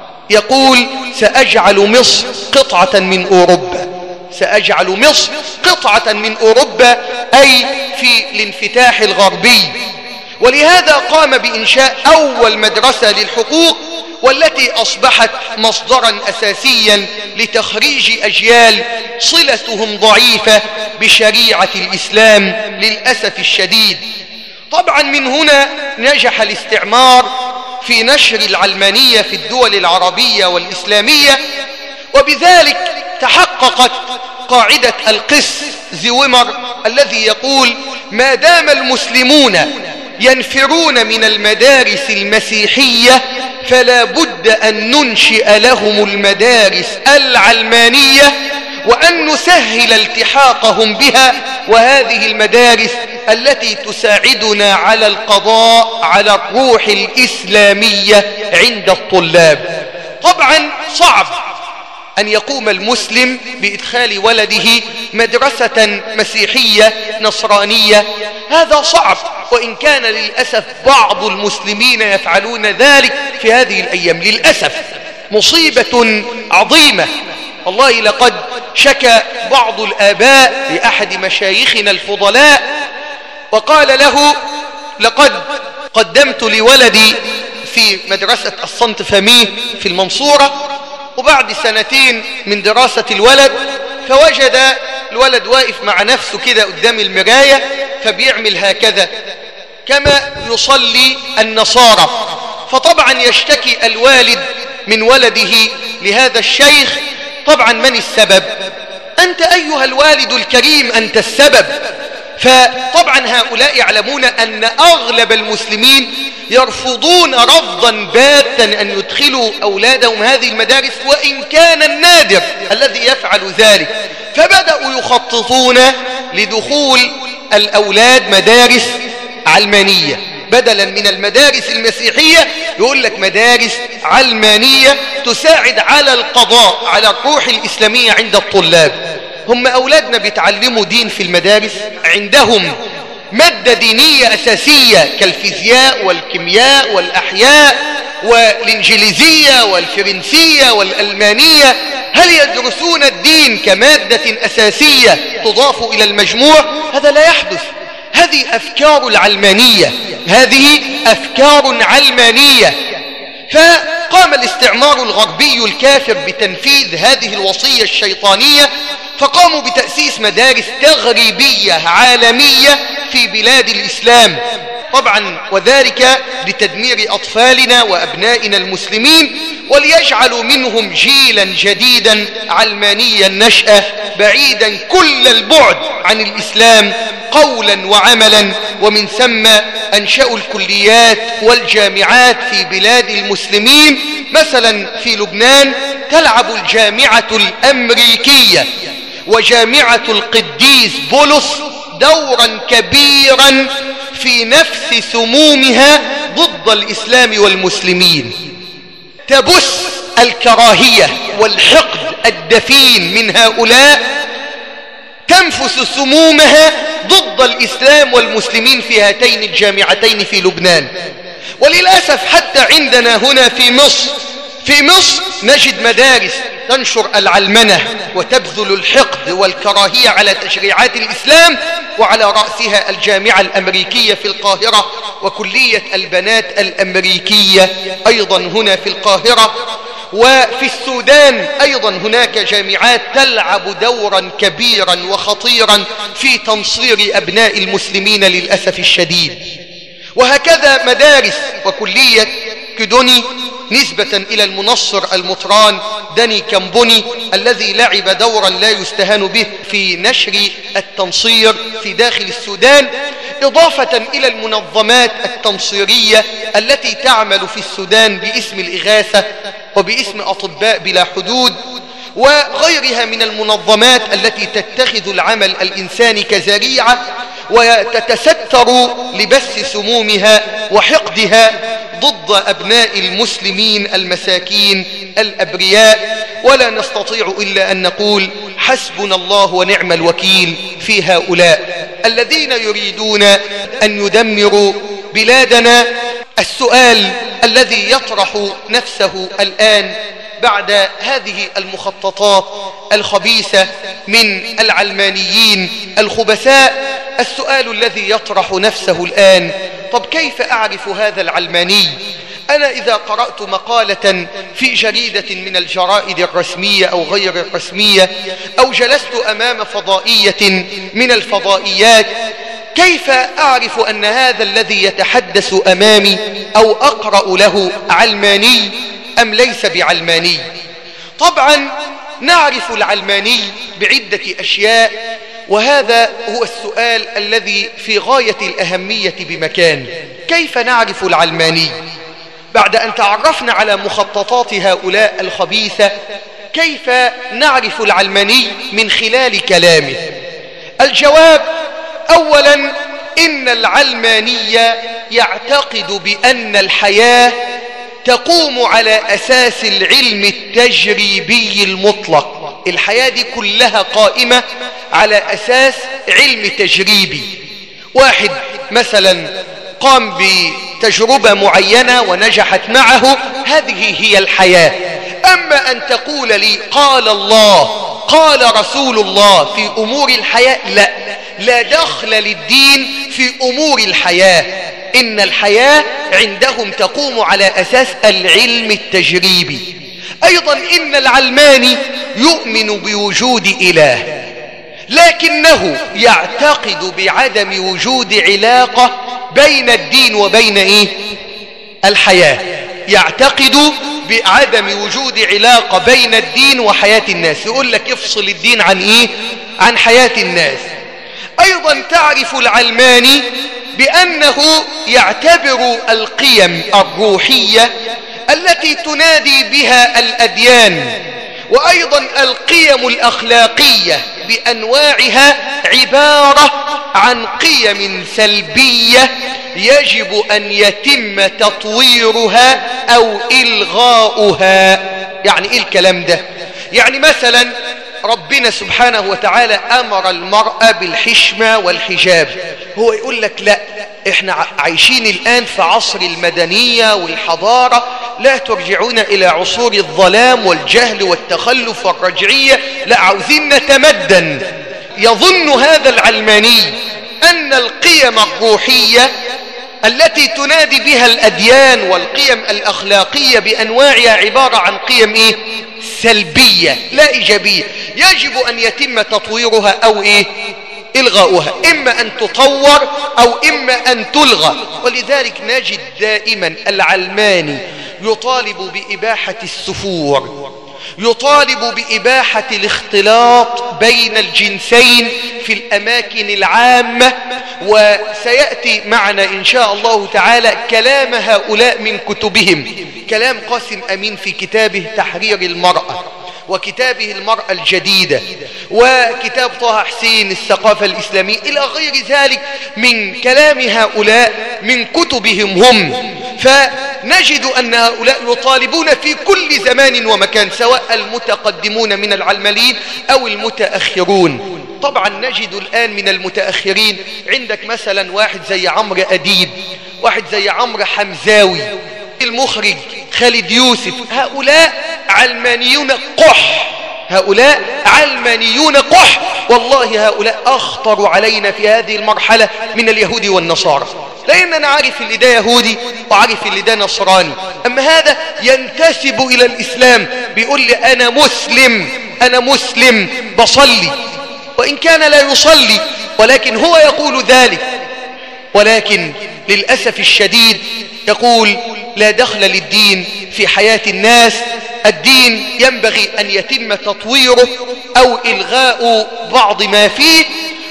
يقول: سأجعل مصر قطعة من أوروبا، سأجعل مصر قطعة من أوروبا، أي في الانفتاح الغربي. ولهذا قام بإنشاء أول مدرسة للحقوق، والتي أصبحت مصدرا أساسيا لتخريج أجيال صلتهم ضعيفة بشريعة الإسلام للأسف الشديد. طبعا من هنا نجح الاستعمار في نشر العلمانية في الدول العربية والإسلامية، وبذلك تحققت قاعدة القس زويمر الذي يقول: ما دام المسلمون ينفرون من المدارس المسيحية فلا بد أن ننشئ لهم المدارس العلمانية وأن نسهل التحاقهم بها، وهذه المدارس التي تساعدنا على القضاء على الروح الإسلامية عند الطلاب. طبعا صعب أن يقوم المسلم بإدخال ولده مدرسة مسيحية نصرانية. هذا صعب، وإن كان للأسف بعض المسلمين يفعلون ذلك في هذه الأيام، للأسف مصيبة عظيمة. والله لقد شكى بعض الآباء لأحد مشايخنا الفضلاء وقال له: لقد قدمت لولدي في مدرسة الصنت فاميه في المنصورة، وبعد 2 من دراسة الولد فوجد الولد واقف مع نفسه كده قدام المراية، فبيعمل هكذا كما يصلي النصارى. فطبعا يشتكي الوالد من ولده لهذا الشيخ. طبعا من السبب؟ أنت أيها الوالد الكريم، أنت السبب. فطبعا هؤلاء يعلمون أن أغلب المسلمين يرفضون رفضا باتا أن يدخلوا أولادهم هذه المدارس، وإن كان النادر الذي يفعل ذلك. فبدأوا يخططون لدخول الأولاد مدارس علمانية، بدلا من المدارس المسيحية يقول لك مدارس علمانية تساعد على القضاء على الروح الإسلامية عند الطلاب. هم أولادنا بيتعلموا دين في المدارس، عندهم مادة دينية أساسية كالفيزياء والكيمياء والأحياء والإنجليزية والفرنسية والألمانية. هل يدرسون الدين كمادة أساسية تضاف إلى المجموع؟ هذا لا يحدث. هذه أفكار العلمانية، هذه أفكار علمانية. فقام الاستعمار الغربي الكافر بتنفيذ هذه الوصية الشيطانية، فقاموا بتأسيس مدارس تغريبية عالمية في بلاد الإسلام، طبعا وذلك لتدمير أطفالنا وأبنائنا المسلمين، وليجعلوا منهم جيلا جديدا علمانيا النشأة، بعيدا كل البعد عن الإسلام قولا وعملا. ومن ثم أنشأوا الكليات والجامعات في بلاد المسلمين. مثلا في لبنان تلعب الجامعة الأمريكية وجامعة القديس بولس دورا كبيرا في نفس سمومها ضد الإسلام والمسلمين، تبث الكراهية والحقد الدفين من هؤلاء، تنفس سمومها ضد الإسلام والمسلمين في هاتين الجامعتين في لبنان. وللأسف حتى عندنا هنا في مصر نجد مدارس تنشر العلمنة وتبذل الحقد والكراهية على تشريعات الإسلام، وعلى رأسها الجامعة الأمريكية في القاهرة وكلية البنات الأمريكية أيضا هنا في القاهرة. وفي السودان أيضا هناك جامعات تلعب دورا كبيرا وخطيرا في تنصير أبناء المسلمين للأسف الشديد. وهكذا مدارس وكلية كدوني نسبة إلى المنصر المطران داني كامبوني الذي لعب دورا لا يستهان به في نشر التنصير في داخل السودان، إضافة إلى المنظمات التنصيرية التي تعمل في السودان باسم الإغاثة وباسم أطباء بلا حدود، وغيرها من المنظمات التي تتخذ العمل الإنساني كذريعة وتتستر لبث سمومها وحقدها ضد أبناء المسلمين المساكين الأبرياء. ولا نستطيع إلا أن نقول حسبنا الله ونعم الوكيل في هؤلاء الذين يريدون أن يدمروا بلادنا. السؤال الذي يطرح نفسه الآن بعد هذه المخططات الخبيثة من العلمانيين الخبثاء، السؤال الذي يطرح نفسه الآن: طب كيف أعرف هذا العلماني؟ أنا إذا قرأت مقالة في جريدة من الجرائد الرسمية أو غير الرسمية، أو جلست أمام فضائية من الفضائيات، كيف أعرف أن هذا الذي يتحدث أمامي أو أقرأ له علماني أم ليس بعلماني؟ طبعا نعرف العلماني بعدة أشياء، وهذا هو السؤال الذي في غاية الأهمية بمكان. كيف نعرف العلماني؟ بعد أن تعرفنا على مخططات هؤلاء الخبيثة، كيف نعرف العلماني من خلال كلامه؟ الجواب: أولا، إن العلماني يعتقد بأن الحياة تقوم على أساس العلم التجريبي المطلق. الحياة دي كلها قائمة على أساس علم تجريبي. واحد مثلا قام بتجربة معينة ونجحت معه، هذه هي الحياة. أما أن تقول لي قال الله قال رسول الله في أمور الحياة، لا دخل للدين في أمور الحياة. إن الحياة عندهم تقوم على أساس العلم التجريبي. أيضا إن العلماني يؤمن بوجود إله، لكنه يعتقد بعدم وجود علاقة بين الدين وبين الحياة. يعتقد بعدم وجود علاقة بين الدين وحياة الناس. يقول لك افصل الدين عن حياة الناس. أيضا تعرف العلماني بأنه يعتبر القيم الروحية التي تنادي بها الأديان وأيضا القيم الأخلاقية بأنواعها عبارة عن قيم سلبية يجب أن يتم تطويرها أو إلغاؤها. يعني إيه الكلام ده؟ يعني مثلا ربنا سبحانه وتعالى أمر المرأة بالحشمة والحجاب، هو يقول لك لا، احنا عايشين الآن في عصر المدنية والحضارة، لا ترجعون إلى عصور الظلام والجهل والتخلف والرجعية، لا، عاوزين نتمدن. يظن هذا العلماني أن القيم الروحية التي تنادي بها الأديان والقيم الأخلاقية بأنواعها عبارة عن قيم سلبية لا إيجابية، يجب أن يتم تطويرها أو إلغاؤها، إما أن تطور أو إما أن تلغى. ولذلك نجد دائما العلماني يطالب بإباحة السفور، يطالب بإباحة الاختلاط بين الجنسين في الأماكن العامة. وسيأتي معنا إن شاء الله تعالى كلام هؤلاء من كتبهم، كلام قاسم أمين في كتابه تحرير المرأة، وكتابه المرأة الجديدة، وكتاب طه حسين الثقافة الإسلامية، إلى غير ذلك من كلام هؤلاء من كتبهم هم. فنجد أن هؤلاء يطالبون في كل زمان ومكان، سواء المتقدمون من العلمانيين أو المتأخرون. طبعا نجد الآن من المتأخرين عندك مثلا واحد زي عمرو أديب، واحد زي عمرو حمزاوي، المخرج خالد يوسف. هؤلاء علمانيون قح، هؤلاء علمانيون قح. والله هؤلاء أخطر علينا في هذه المرحلة من اليهود والنصارى، لأن أنا عارف اللي ده يهودي وعارف اللي ده نصراني، أما هذا ينتسب إلى الإسلام بيقول لي أنا مسلم بصلي، وإن كان لا يصلي ولكن هو يقول ذلك. ولكن للأسف الشديد يقول لا دخل للدين في حياة الناس، الدين ينبغي أن يتم تطويره أو إلغاء بعض ما فيه.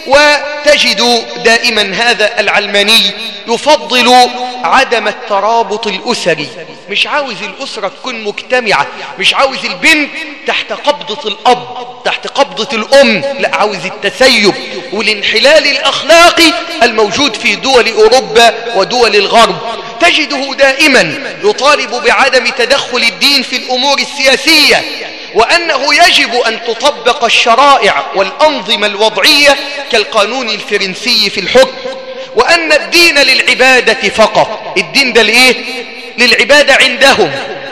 وتجد دائما هذا العلماني يفضل عدم الترابط الأسري، مش عاوز الأسرة تكون مجتمعة، مش عاوز البنت تحت قبضة الأب تحت قبضة الأم، لا، عاوز التسيب والانحلال الأخلاقي الموجود في دول أوروبا ودول الغرب. تجده دائما يطالب بعدم تدخل الدين في الأمور السياسية، وأنه يجب أن تطبق الشرائع والأنظمة الوضعية كالقانون الفرنسي في الحكم، وأن الدين للعبادة فقط. الدين ده للعبادة عندهم،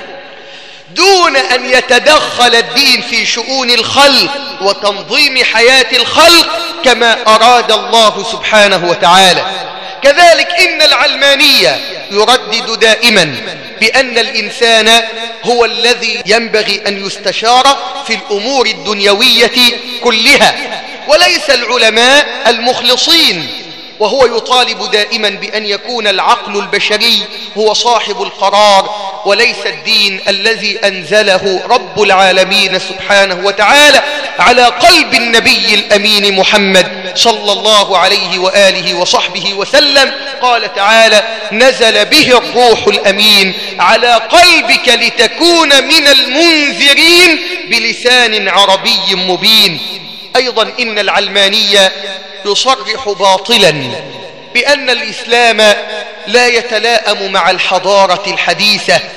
دون أن يتدخل الدين في شؤون الخلق وتنظيم حياة الخلق كما أراد الله سبحانه وتعالى. كذلك إن العلمانية يردد دائما بأن الإنسان هو الذي ينبغي أن يستشار في الأمور الدنيوية كلها، وليس العلماء المخلصين. وهو يطالب دائما بأن يكون العقل البشري هو صاحب القرار، وليس الدين الذي أنزله رب العالمين سبحانه وتعالى على قلب النبي الأمين محمد صلى الله عليه وآله وصحبه وسلم. قال تعالى نزل به الروح الأمين على قلبك لتكون من المنذرين بلسان عربي مبين. أيضا إن العلمانية يصرح باطلا بأن الإسلام لا يتلائم مع الحضارة الحديثة،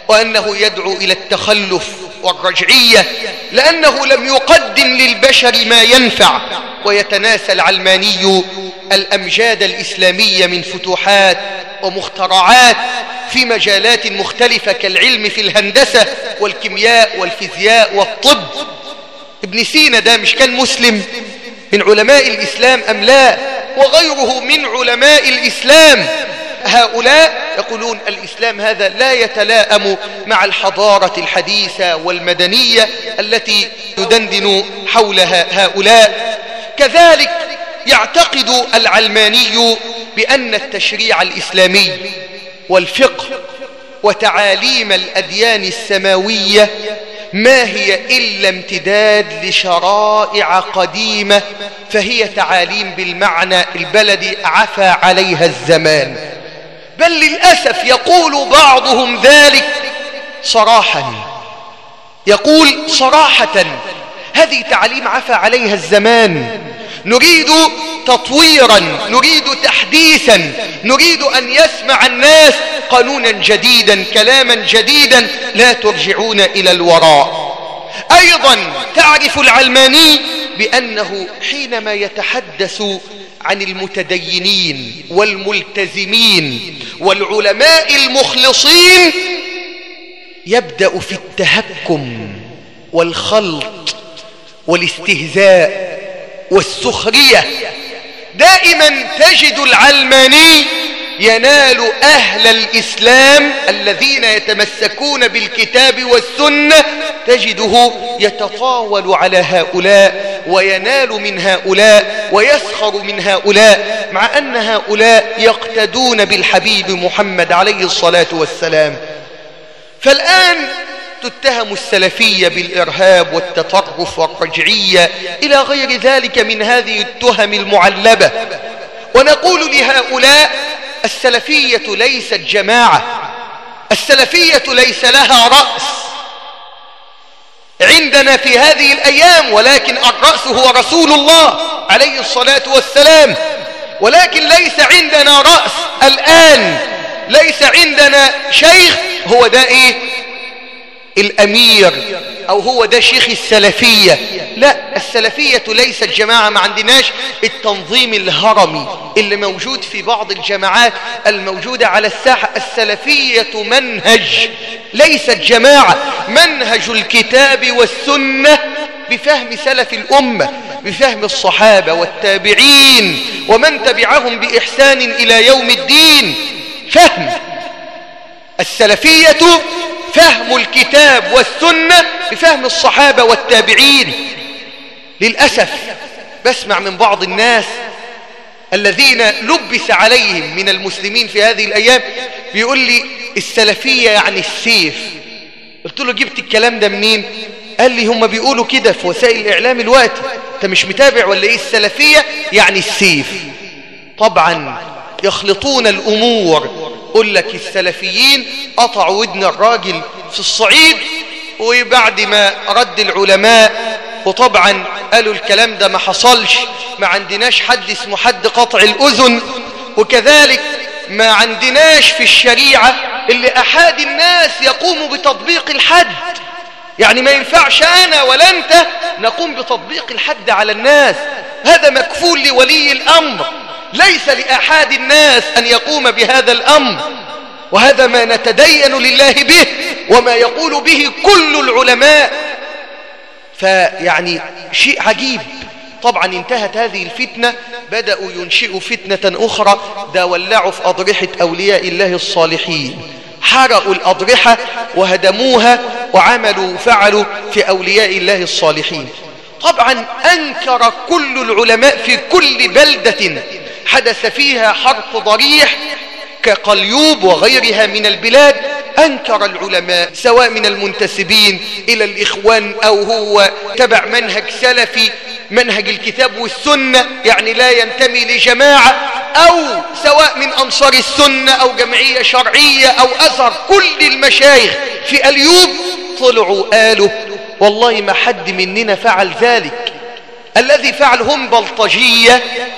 وأنه يدعو إلى التخلف والرجعية، لأنه لم يقدم للبشر ما ينفع. ويتناسى العلماني الأمجاد الإسلامية من فتوحات ومخترعات في مجالات مختلفة كالعلم في الهندسة والكيمياء والفيزياء والطب. ابن سينا ده مش كان مسلم من علماء الإسلام أم لا؟ وغيره من علماء الإسلام. هؤلاء يقولون الإسلام هذا لا يتلائم مع الحضارة الحديثة والمدنية التي يدندن حولها هؤلاء. كذلك يعتقد العلماني بأن التشريع الإسلامي والفقه وتعاليم الأديان السماوية ما هي إلا امتداد لشرائع قديمة، فهي تعاليم بالمعنى البلدي عفى عليها الزمان. بل للأسف يقول بعضهم ذلك صراحة، يقول صراحة هذه تعاليم عفى عليها الزمان، نريد تطويرا، نريد تحديثا، نريد أن يسمع الناس قانونا جديدا، كلاما جديدا، لا ترجعون إلى الوراء. أيضا تعرف العلماني بأنه حينما يتحدث عن المتدينين والملتزمين والعلماء المخلصين يبدأ في التهكم والخلط والاستهزاء والسخرية. دائما تجد العلماني ينال أهل الإسلام الذين يتمسكون بالكتاب والسنة، تجده يتطاول على هؤلاء وينال من هؤلاء ويسخر من هؤلاء، مع أن هؤلاء يقتدون بالحبيب محمد عليه الصلاة والسلام. فالآن تتهم السلفية بالإرهاب والتطرف والرجعية إلى غير ذلك من هذه التهم المعلبة. ونقول لهؤلاء السلفية ليست جماعة، السلفية ليس لها رأس عندنا في هذه الأيام، ولكن الرأس هو رسول الله عليه الصلاة والسلام. ولكن ليس عندنا رأس الآن، ليس عندنا شيخ هو ده إيه؟ الأمير، أو هو ده شيخ السلفية. لا، السلفية ليست جماعة، ما عندناش التنظيم الهرمي اللي موجود في بعض الجماعات الموجودة على الساحة. السلفية منهج ليست جماعة، منهج الكتاب والسنة بفهم سلف الأمة، بفهم الصحابة والتابعين ومن تبعهم بإحسان إلى يوم الدين. فهم السلفية فهم الكتاب والسنة بفهم الصحابة والتابعين. للأسف بسمع من بعض الناس الذين لبس عليهم من المسلمين في هذه الأيام بيقول لي السلفية يعني السيف. قلت له جبت الكلام ده منين؟ قال لي هم بيقولوا كده في وسائل الإعلام الوقت، انت مش متابع ولا ايه؟ السلفية يعني السيف. طبعا يخلطون الأمور. قل لك السلفيين قطعوا ودن الراجل في الصعيد، وبعد ما رد العلماء وطبعا قالوا الكلام ده ما حصلش، ما عندناش حد اسمه حد قطع الأذن، وكذلك ما عندناش في الشريعة اللي أحد الناس يقوم بتطبيق الحد. يعني ما ينفعش أنا ولا أنت نقوم بتطبيق الحد على الناس، هذا مكفول لولي الأمر، ليس لأحد الناس أن يقوم بهذا الأمر. وهذا ما نتدين لله به وما يقول به كل العلماء. فيعني شيء عجيب. طبعا انتهت هذه الفتنة، بدأوا ينشئوا فتنة أخرى، ده ولعوا في أضرحة أولياء الله الصالحين، حرقوا الأضرحة وهدموها وعملوا وفعلوا في أولياء الله الصالحين. طبعا أنكر كل العلماء في كل بلدة حدث فيها حرق ضريح كقليوب وغيرها من البلاد، أنكر العلماء سواء من المنتسبين إلى الإخوان أو هو تبع منهج سلفي منهج الكتاب والسنة، يعني لا ينتمي لجماعة، أو سواء من أنصار السنة أو جمعية شرعية أو أزهر. كل المشايخ في اليوب طلعوا قالوا والله ما حد مننا فعل ذلك، الذي فعل هم بلطجية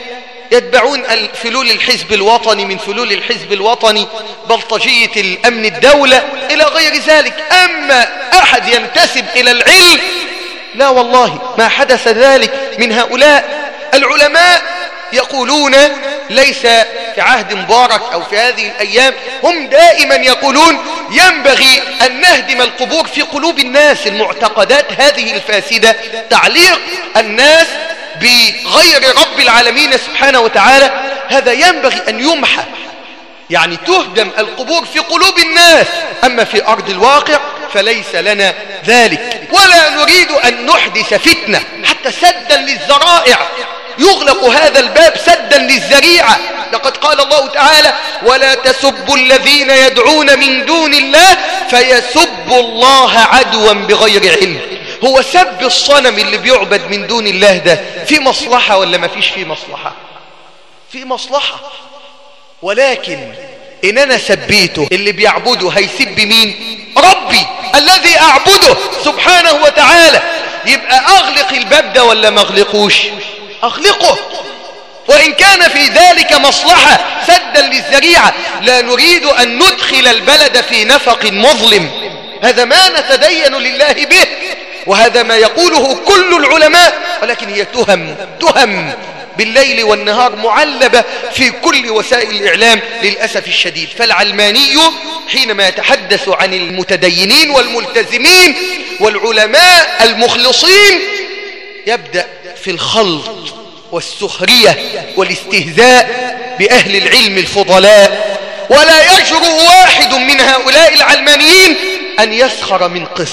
يتبعون فلول الحزب الوطني، من فلول الحزب الوطني بلطجية الأمن الدولة إلى غير ذلك. أما أحد ينتسب إلى العلم لا والله ما حدث ذلك من هؤلاء. العلماء يقولون ليس في عهد مبارك أو في هذه الأيام، هم دائما يقولون ينبغي أن نهدم القبور في قلوب الناس. المعتقدات هذه الفاسدة، تعليق الناس بغير رب العالمين سبحانه وتعالى، هذا ينبغي أن يمحى، يعني تهدم القبور في قلوب الناس. أما في أرض الواقع فليس لنا ذلك، ولا نريد أن نحدث فتنة حتى سدا للذرائع. يغلق هذا الباب سدا للذريعة. لقد قال الله تعالى: ولا تسبوا الذين يدعون من دون الله فيسبوا الله عدوا بغير علم. هو سب الصنم اللي بيعبد من دون الله ده في مصلحة ولا ما فيش فيه مصلحة؟ في مصلحة، ولكن إن أنا سبيته اللي بيعبده هيسب مين؟ ربي الذي أعبده سبحانه وتعالى. يبقى أغلق الباب ده ولا ما أغلقوش؟ أغلقه، وإن كان في ذلك مصلحة سدا للذريعة. لا نريد أن ندخل البلد في نفق مظلم، هذا ما نتدين لله به، وهذا ما يقوله كل العلماء، ولكن هي تهم بالليل والنهار معلبة في كل وسائل الإعلام للأسف الشديد. فالعلماني حينما يتحدث عن المتدينين والملتزمين والعلماء المخلصين يبدأ في الخلط والسخرية والاستهزاء بأهل العلم الفضلاء. ولا يجرؤ واحد من هؤلاء العلمانيين أن يسخر من قس.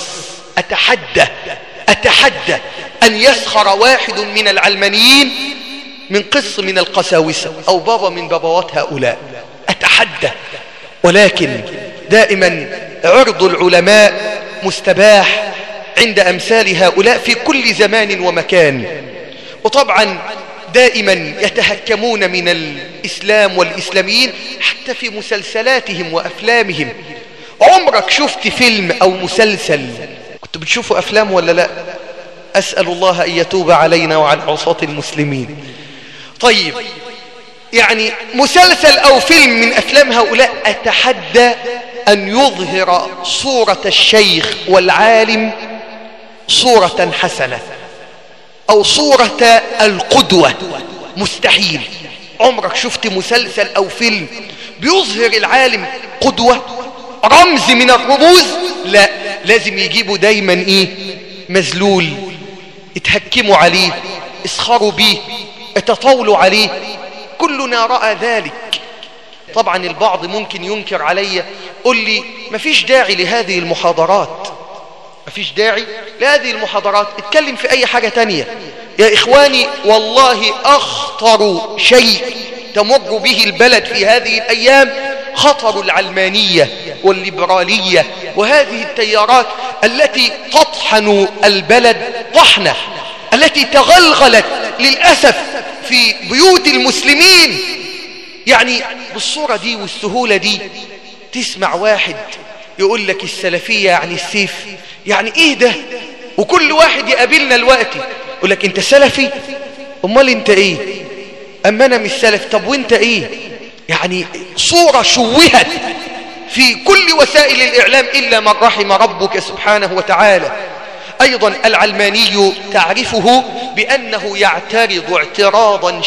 أتحدى أن يسخر واحد من العلمانيين من قس من القساوسة أو بابا من بابوات هؤلاء، أتحدى. ولكن دائما عرض العلماء مستباح عند أمثال هؤلاء في كل زمان ومكان. وطبعا دائما يتهكمون من الإسلام والإسلاميين حتى في مسلسلاتهم وأفلامهم. عمرك شفت فيلم أو مسلسل؟ كنت بتشوفوا أفلام ولا لا؟ أسأل الله أن يتوب علينا وعلى عصاة المسلمين. طيب، يعني مسلسل أو فيلم من أفلام هؤلاء أتحدى أن يظهر صورة الشيخ والعالم صورة حسنة أو صورة القدوة، مستحيل. عمرك شفت مسلسل أو فيلم بيظهر العالم قدوة، رمز من الرموز؟ لا، لازم يجيبوا دايما مذلول، يتهكموا عليه، اسخروا به، يتطاولوا عليه. كلنا رأى ذلك. طبعا البعض ممكن ينكر علي، قل لي مفيش داعي لهذه المحاضرات، مفيش داعي لهذه المحاضرات، اتكلم في أي حاجة تانية. يا إخواني، والله أخطر شيء تمر به البلد في هذه الأيام خطر العلمانية والليبرالية وهذه التيارات التي تطحن البلد طحنة، التي تغلغلت للأسف في بيوت المسلمين. يعني بالصورة دي والسهولة دي تسمع واحد يقول لك السلفية يعني السيف، يعني ايه ده؟ وكل واحد يقابلنا الوقت يقول لك انت سلفي؟ امال انت ايه؟ اما انا مش سلف. طب وانت ايه؟ يعني صورة شوهت في كل وسائل الإعلام إلا من رحم ربك سبحانه وتعالى. أيضا العلماني تعرفه بأنه يعترض اعتراضا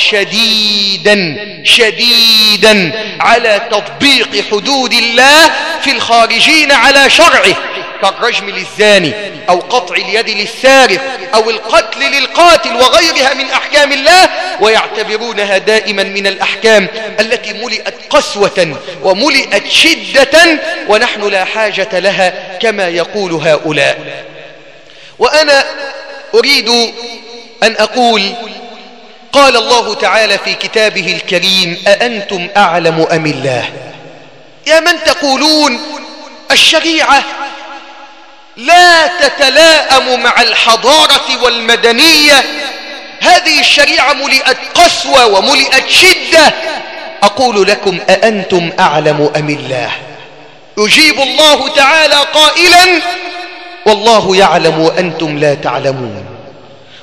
شديدا على تطبيق حدود الله في الخارجين على شرعه، كالرجم للزاني أو قطع اليد للسارق أو القتل للقاتل وغيرها من أحكام الله، ويعتبرونها دائما من الأحكام التي ملئت قسوة وملئت شدة ونحن لا حاجة لها كما يقول هؤلاء. وأنا أريد أن أقول قال الله تعالى في كتابه الكريم: أأنتم أعلم أم الله؟ يا من تقولون الشريعة لا تتلائم مع الحضارة والمدنية، هذه الشريعة ملئت قسوة وملئت شدة، أقول لكم: أأنتم أعلم أم الله؟ يجيب الله تعالى قائلا: والله يعلم وأنتم لا تعلمون.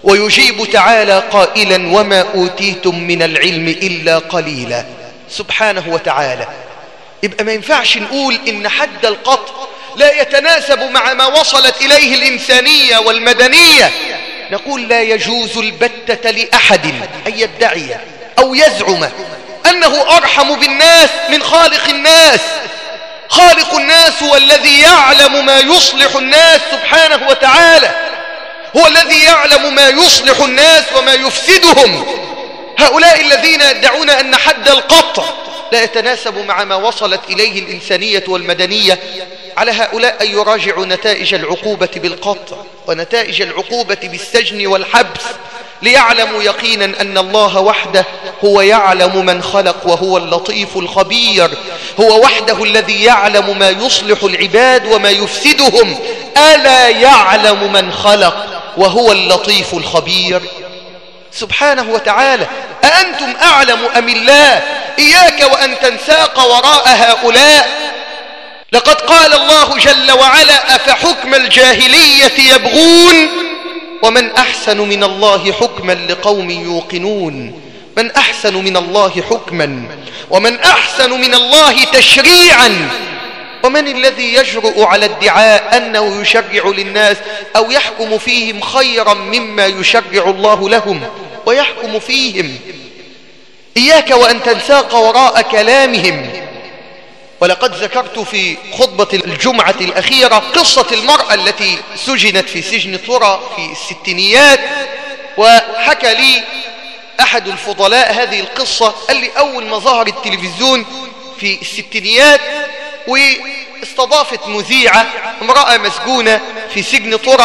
ويجيب تعالى قائلا وما أوتيتم من العلم إلا قليلا سبحانه وتعالى. يبقى ما ينفعش نقول إن حد القطع لا يتناسب مع ما وصلت إليه الإنسانية والمدنية. نقول لا يجوز البتة لأحد أن يدعي أو يزعم أنه أرحم بالناس من خالق الناس. خالق الناس هو الذي يعلم ما يصلح الناس سبحانه وتعالى، هو الذي يعلم ما يصلح الناس وما يفسدهم. هؤلاء الذين يدعون أن حد القطع لا يتناسب مع ما وصلت إليه الإنسانية والمدنية، على هؤلاء أن يراجعوا نتائج العقوبة بالقطع ونتائج العقوبة بالسجن والحبس، ليعلموا يقينا أن الله وحده هو يعلم من خلق وهو اللطيف الخبير، هو وحده الذي يعلم ما يصلح العباد وما يفسدهم. ألا يعلم من خلق وهو اللطيف الخبير سبحانه وتعالى. أأنتم أعلم أم الله؟ إياك وأن تنساق وراء هؤلاء. لقد قال الله جل وعلا أفحكم الجاهلية يبغون ومن أحسن من الله حكما لقوم يوقنون. من أحسن من الله حكما ومن أحسن من الله تشريعا. ومن الذي يجرؤ على ادعاء أنه يشرع للناس أو يحكم فيهم خيرا مما يشرع الله لهم ويحكم فيهم؟ إياك وأن تنساق وراء كلامهم. ولقد ذكرت في خطبة الجمعة الأخيرة قصة المرأة التي سجنت في سجن طرى في الستينيات، وحكى لي أحد الفضلاء هذه القصة. قال لي أول ما ظهر التلفزيون في الستينيات واستضافت مذيعة امرأة مسجونة في سجن طرى،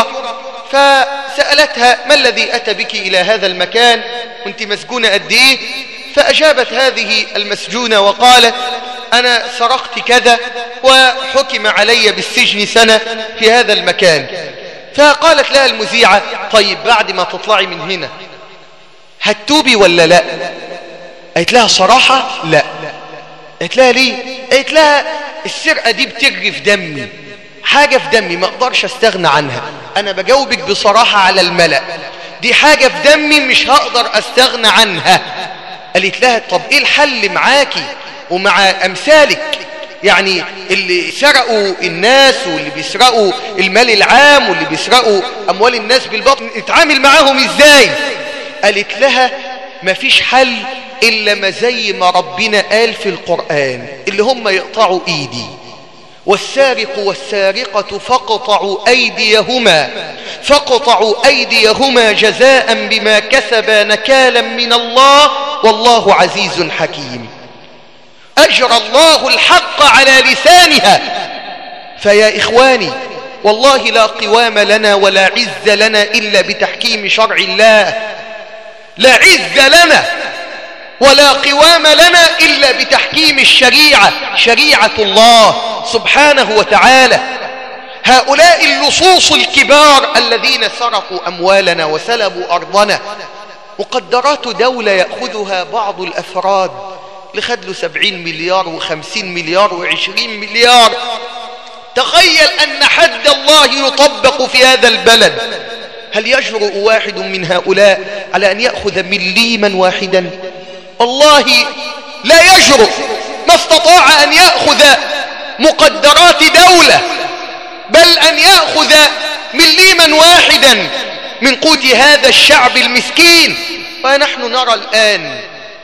فسألتها ما الذي أتى بك إلى هذا المكان وانت مسجونة قد إيه؟ فأجابت هذه المسجونة وقالت أنا سرقت كذا وحكم علي بالسجن سنة في هذا المكان. فقالت لها المذيعة طيب بعد ما تطلعي من هنا هتتوبي ولا لا؟ قالت لها صراحة لا. قالت لها ليه؟ قالت لها السرقة دي بتجري في دمي، حاجة في دمي ما اقدرش استغنى عنها. انا بجاوبك بصراحة على الملأ، دي حاجة في دمي مش هقدر استغنى عنها. قالت لها طب ايه الحل معاكي ومع امثالك؟ يعني اللي سرقوا الناس واللي بيسرقوا المال العام واللي بيسرقوا اموال الناس بالباطل نتعامل معاهم ازاي؟ قالت لها مفيش حل إلا ما زي ما ربنا قال في القرآن اللي هم يقطعوا إيدي، والسارق والسارقة فاقطعوا أيديهما جزاء بما كسبا نكالا من الله والله عزيز حكيم. أجرى الله الحق على لسانها. فيا إخواني والله لا قوام لنا ولا عز لنا إلا بتحكيم شرع الله. لا عز لنا ولا قوام لنا إلا بتحكيم الشريعة، شريعة الله سبحانه وتعالى. هؤلاء اللصوص الكبار الذين سرقوا أموالنا وسلبوا أرضنا، مقدرات دولة يأخذها بعض الأفراد لخدلوا 70 مليار و50 مليار و20 مليار. تخيل أن حد الله يطبق في هذا البلد. هل يجرؤ واحد من هؤلاء على أن يأخذ مليما واحدا؟ والله لا يجرؤ. ما استطاع أن يأخذ مقدرات دولة، بل أن يأخذ مليما واحدا من قوت هذا الشعب المسكين. ونحن نرى الآن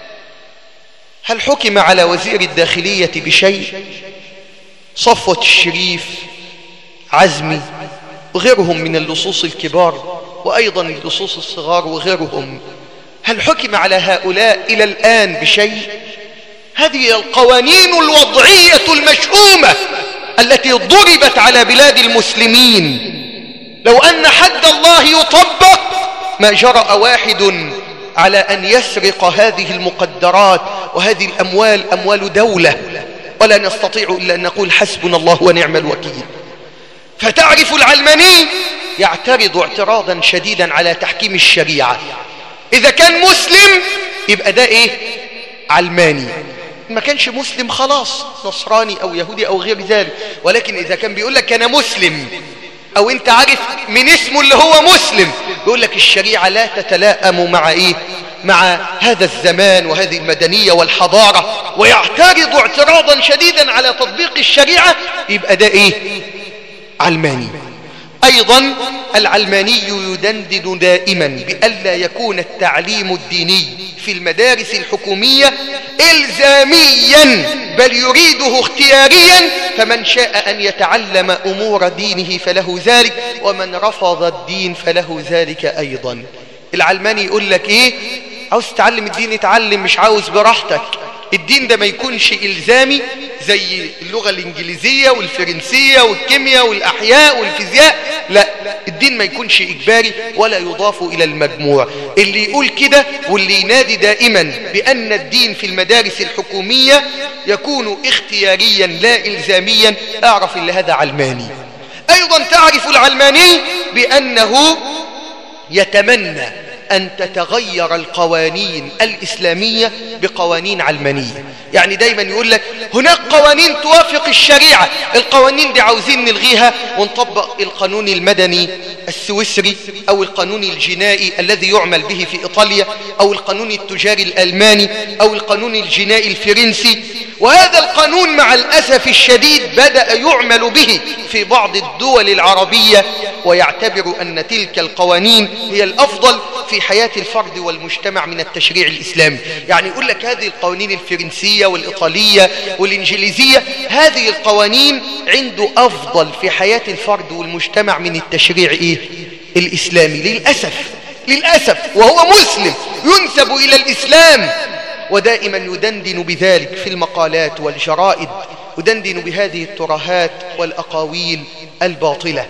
هل حكم على وزير الداخلية بشيء؟ صفوة الشريف، عزمي وغيرهم من اللصوص الكبار وأيضا اللصوص الصغار وغيرهم، هل حكم على هؤلاء إلى الآن بشيء؟ هذه القوانين الوضعية المشؤومة التي ضربت على بلاد المسلمين. لو أن حد الله يطبق ما جرأ واحد على أن يسرق هذه المقدرات وهذه الأموال، أموال دولة، ولا نستطيع إلا أن نقول حسبنا الله ونعم الوكيل. فتعرف العلماني يعترض اعتراضا شديدا على تحكيم الشريعة. إذا كان مسلم يبقى ده إيه؟ علماني. ما كانش مسلم خلاص نصراني أو يهودي أو غير ذلك. ولكن إذا كان بيقول لك أنا مسلم او انت عارف من اسمه اللي هو مسلم، يقول لك الشريعة لا تتلائم مع ايه؟ مع هذا الزمان وهذه المدنية والحضارة، ويعترض اعتراضا شديدا على تطبيق الشريعة، يبقى ده ايه؟ علماني. ايضا العلماني يدندن دائما بألا يكون التعليم الديني في المدارس الحكومية إلزاميا، بل يريده اختياريا، فمن شاء أن يتعلم أمور دينه فله ذلك، ومن رفض الدين فله ذلك أيضا. العلماني يقول لك ايه؟ عاوز تتعلم الدين اتعلم، مش عاوز براحتك. الدين ده ما يكونش إلزامي زي اللغة الإنجليزية والفرنسية والكيمياء والأحياء والفيزياء، لا، الدين ما يكونش إجباري ولا يضاف إلى المجموع. اللي يقول كده واللي ينادي دائما بأن الدين في المدارس الحكومية يكون اختياريا لا إلزاميا، أعرف إن هذا علماني. أيضا تعرف العلماني بأنه يتمنى أن تتغير القوانين الإسلامية بقوانين علمانية. يعني دايما يقول لك هناك قوانين توافق الشريعة، القوانين دي عاوزين نلغيها ونطبق القانون المدني السويسري أو القانون الجنائي الذي يعمل به في إيطاليا، أو القانون التجاري الألماني، أو القانون الجنائي الفرنسي. وهذا القانون مع الأسف الشديد بدأ يعمل به في بعض الدول العربية، ويعتبر أن تلك القوانين هي الأفضل في حياة الفرد والمجتمع من التشريع الإسلامي. يعني يقول لك هذه القوانين الفرنسية والإيطالية والإنجليزية، هذه القوانين عنده أفضل في حياة الفرد والمجتمع من التشريع الإسلامي. للأسف وهو مسلم ينسب إلى الإسلام، ودائما يدندن بذلك في المقالات والجرائد، يدندن بهذه الترهات والأقاويل الباطلة.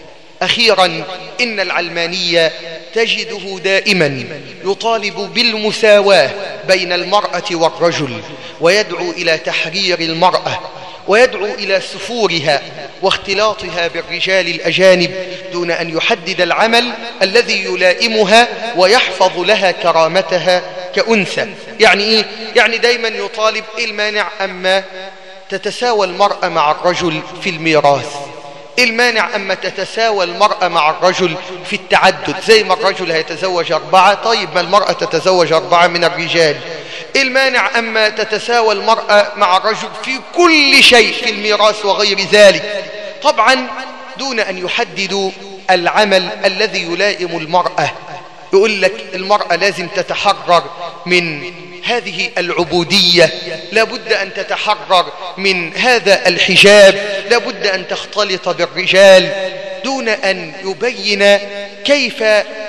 أخيرا إن العلمانية تجده دائما يطالب بالمساواة بين المرأة والرجل، ويدعو إلى تحرير المرأة، ويدعو إلى سفورها واختلاطها بالرجال الأجانب، دون أن يحدد العمل الذي يلائمها ويحفظ لها كرامتها كأنثى. يعني إيه؟ يعني دايما يطالب المانع أما تتساوى المرأة مع الرجل في الميراث، المانع أما تتساوى المرأة مع الرجل في التعدد، زي ما الرجل هيتزوج 4، طيب ما المرأة تتزوج 4 من الرجال. المانع أما تتساوى المرأة مع الرجل في كل شيء في الميراث وغير ذلك، طبعا دون أن يحددوا العمل الذي يلائم المرأة. يقول لك المرأة لازم تتحرر من هذه العبودية، لابد أن تتحرر من هذا الحجاب، لابد أن تختلط بالرجال، دون أن يبين كيف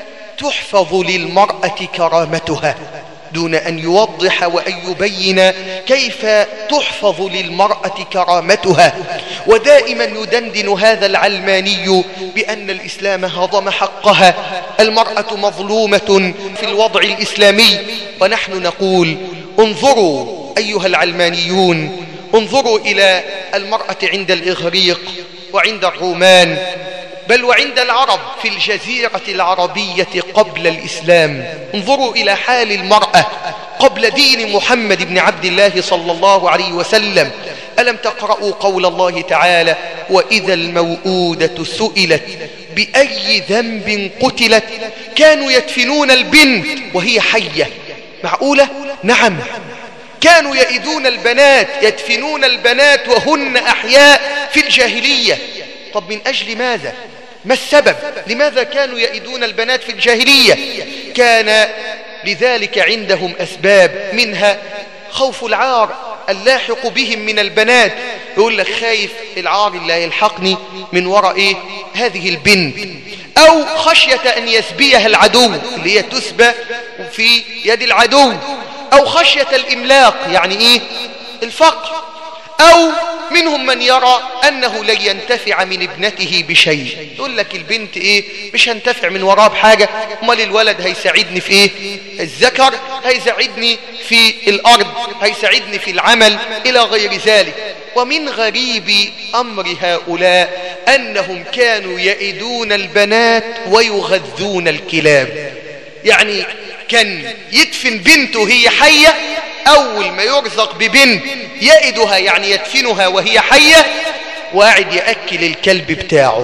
تحفظ للمرأة كرامتها، دون أن يوضح وأن يبين كيف تحفظ للمرأة كرامتها. ودائما يدندن هذا العلماني بأن الإسلام هضم حقها، المرأة مظلومة في الوضع الإسلامي. ونحن نقول انظروا أيها العلمانيون، انظروا إلى المرأة عند الإغريق وعند الرومان، بل وعند العرب في الجزيرة العربية قبل الإسلام. انظروا إلى حال المرأة قبل دين محمد بن عبد الله صلى الله عليه وسلم. ألم تقرأوا قول الله تعالى: وإذا الموءودة سئلت بأي ذنب قتلت؟ كانوا يدفنون البنت وهي حية. معقولة؟ نعم، كانوا يئدون البنات، يدفنون البنات وهن أحياء في الجاهلية. طب من أجل ماذا؟ ما السبب؟ لماذا كانوا يئدون البنات في الجاهلية؟ كان لذلك عندهم أسباب، منها خوف العار اللاحق بهم من البنات. يقول لك خايف العار اللي يلحقني من وراء هذه البنت، أو خشية أن يسبيها العدو اللي هي تسبى في يد العدو، أو خشية الإملاق يعني الفقر، أو منهم من يرى أنه لن ينتفع من ابنته بشيء. يقول لك البنت مش هنتفع من وراه بحاجة، امال الولد هيساعدني في الذكر هيساعدني في الأرض، هيساعدني في العمل إلى غير ذلك. ومن غريب أمر هؤلاء أنهم كانوا يئدون البنات ويغذون الكلاب. يعني كان يدفن بنته هي حية، أول ما يرزق ببنت يئدها يعني يدفنها وهي حية، وقاعد يأكل الكلب بتاعه.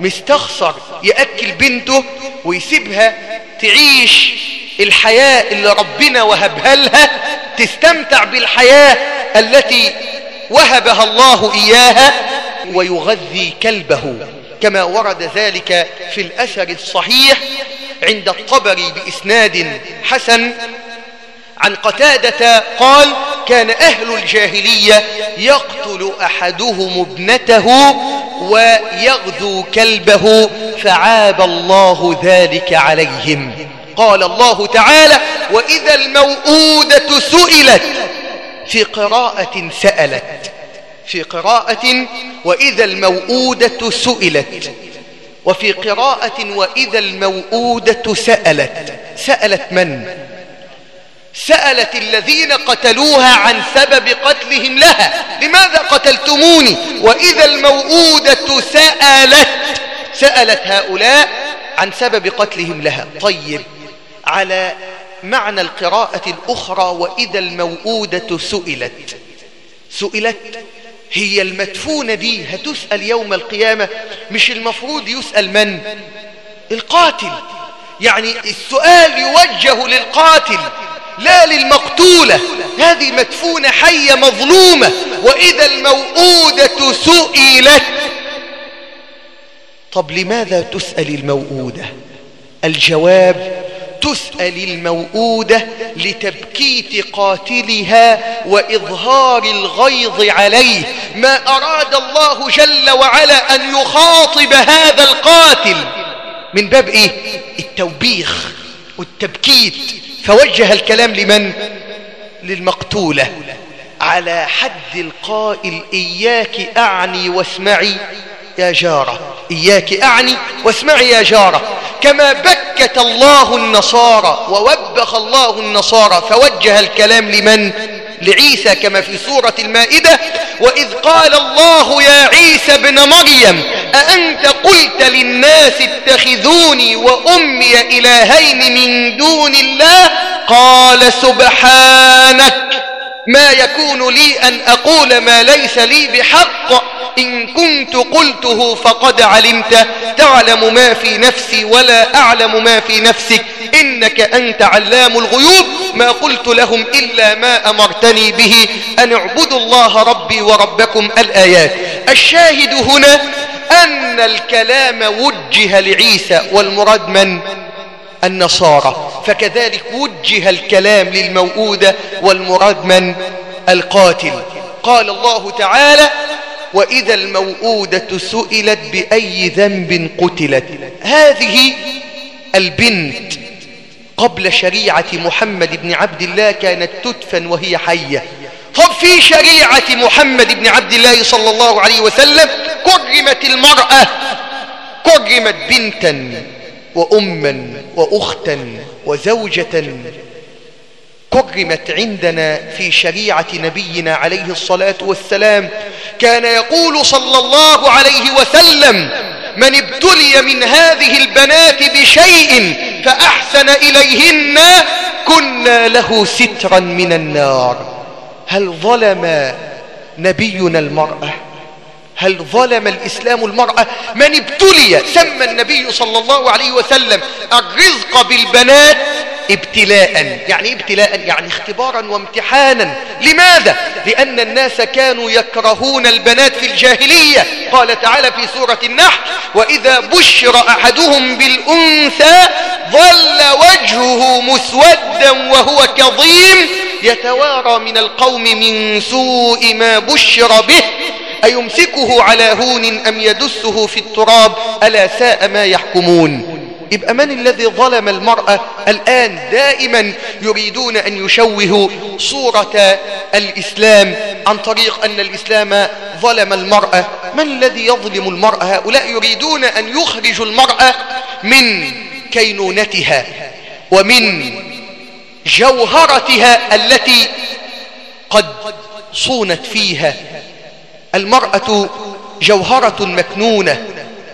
مستخسر يأكل بنته ويسيبها تعيش الحياة اللي ربنا وهبها لها، تستمتع بالحياة التي وهبها الله إياها، ويغذي كلبه كما ورد ذلك في الأثر الصحيح عند الطبري بإسناد حسن عن قتادة قال: كان أهل الجاهلية يقتل أحدهم ابنته ويغذو كلبه فعاب الله ذلك عليهم. قال الله تعالى: وإذا الموءودة سئلت، في قراءة سألت، في قراءة وإذا الموءودة سئلت، وفي قراءة وإذا الموءودة سألت. سألت من؟ سألت الذين قتلوها عن سبب قتلهم لها: لماذا قتلتموني؟ وإذا الموءودة سألت، سألت هؤلاء عن سبب قتلهم لها. طيب، على معنى القراءة الأخرى وإذا الموءودة سئلت، سئلت هي المدفونة دي هتسأل يوم القيامة، مش المفروض يسأل من؟ القاتل. يعني السؤال يوجه للقاتل لا للمقتولة، هذه مدفونة حية مظلومة. وإذا الموءودة سئلت. طب لماذا تسأل الموءودة؟ الجواب: تسأل الموءودة لتبكيت قاتلها وإظهار الغيظ عليه، ما أراد الله جل وعلا أن يخاطب هذا القاتل من باب إيه؟ التوبيخ والتبكيت، فوجه الكلام لمن؟ للمقتولة، على حد القائل: إياك أعني واسمعي يا جارة، إياك أعني واسمعي يا جارة. كما بكت الله النصارى ووبخ الله النصارى، فوجه الكلام لمن؟ لعيسى، كما في سورة المائدة: وإذ قال الله يا عيسى ابن مريم أأنت قلت للناس اتخذوني وأمي إلهين من دون الله؟ قال سبحانك ما يكون لي أن أقول ما ليس لي بحق، إن كنت قلته فقد علمت، تعلم ما في نفسي ولا أعلم ما في نفسك، إنك أنت علام الغيوب، ما قلت لهم إلا ما أمرتني به أن اعبدوا الله ربي وربكم. الآيات. الشاهد هنا أن الكلام وجه لعيسى، والمراد من؟ النصارى. فكذلك وجه الكلام للموءودة، والمراد من؟ القاتل. قال الله تعالى: وإذا الموءودة سئلت بأي ذنب قتلت. هذه البنت قبل شريعة محمد بن عبد الله كانت تدفن وهي حية. طب في شريعة محمد بن عبد الله صلى الله عليه وسلم كرمت المرأة، كرمت بنتا وأما وأختا وزوجة، كرمت عندنا في شريعة نبينا عليه الصلاة والسلام. كان يقول صلى الله عليه وسلم: من ابتلي من هذه البنات بشيء فأحسن إليهن كنا له سترا من النار. هل ظلم نبينا المرأة؟ هل ظلم الإسلام المرأة؟ من ابتلي، سمى النبي صلى الله عليه وسلم الرزق بالبنات ابتلاء. يعني ابتلاء يعني اختبارا وامتحانا. لماذا؟ لأن الناس كانوا يكرهون البنات في الجاهلية. قال تعالى في سورة النحل: وإذا بشر أحدهم بالأنثى ظل وجهه مسودا وهو كظيم يتوارى من القوم من سوء ما بشر به أيمسكه على هون أم يدسه في التراب ألا ساء ما يحكمون. يبقى من الذي ظلم المرأة؟ الآن دائما يريدون أن يشوهوا صورة الإسلام عن طريق أن الإسلام ظلم المرأة. من الذي يظلم المرأة؟ هؤلاء يريدون أن يخرجوا المرأة من كينونتها ومن جوهرتها التي قد صونت فيها. المرأة جوهرة مكنونة،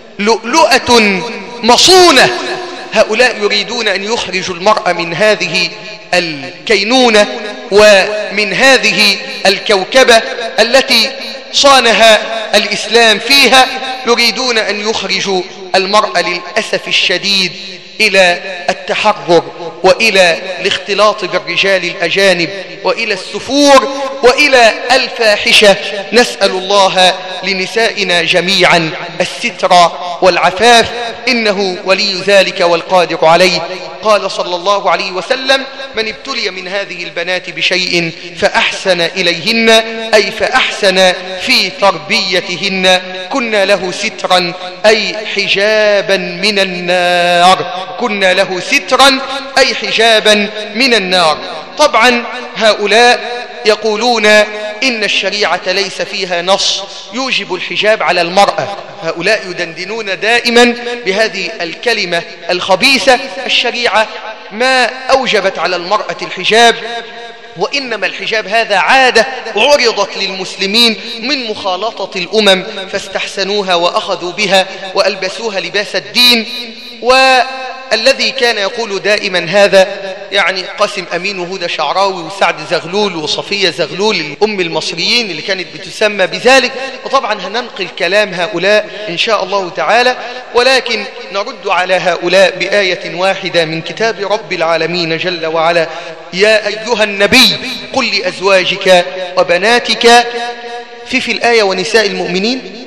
لؤلؤة مصونة. هؤلاء يريدون أن يخرجوا المرأة من هذه الكينونة ومن هذه الكوكبة التي صانها الإسلام فيها يريدون أن يخرجوا المرأة للأسف الشديد إلى التحرر وإلى الاختلاط بالرجال الأجانب وإلى السفور وإلى الفاحشة. نسأل الله لنسائنا جميعا الستر والعفاف، إنه ولي ذلك والقادر عليه. قال صلى الله عليه وسلم: من ابتلي من هذه البنات بشيء فأحسن إليهن، أي فأحسن في تربيتهن، كنا له سترا أي حجابا من النار، كنا له سترا أي حجابا من النار. طبعا هؤلاء يقولون إن الشريعة ليس فيها نص يوجب الحجاب على المرأة. هؤلاء يدندنون دائما بهذه الكلمة الخبيثة: الشريعة ما أوجبت على المرأة الحجاب، وإنما الحجاب هذا عادة عرضت للمسلمين من مخالطة الأمم فاستحسنوها وأخذوا بها وألبسوها لباس الدين. والذي كان يقول دائما هذا يعني قاسم أمين وهدى شعراوي وسعد زغلول وصفية زغلول أم المصريين اللي كانت بتسمى بذلك. وطبعا هننقل كلام هؤلاء إن شاء الله تعالى، ولكن نرد على هؤلاء بآية واحدة من كتاب رب العالمين جل وعلا: يا أيها النبي قل لأزواجك وبناتك في الآية ونساء المؤمنين.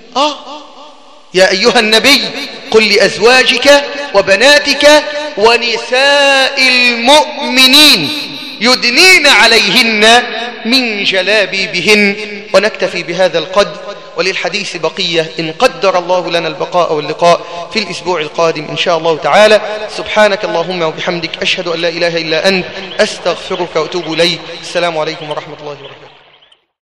يا أيها النبي قل لأزواجك وبناتك ونساء المؤمنين يدنين عليهن من جلابيبهن. ونكتفي بهذا القدر، وللحديث بقية إن قدر الله لنا البقاء واللقاء في الأسبوع القادم إن شاء الله تعالى. سبحانك اللهم وبحمدك، أشهد أن لا إله إلا أنت، أستغفرك وأتوب إليك. السلام عليكم ورحمة الله وبركاته.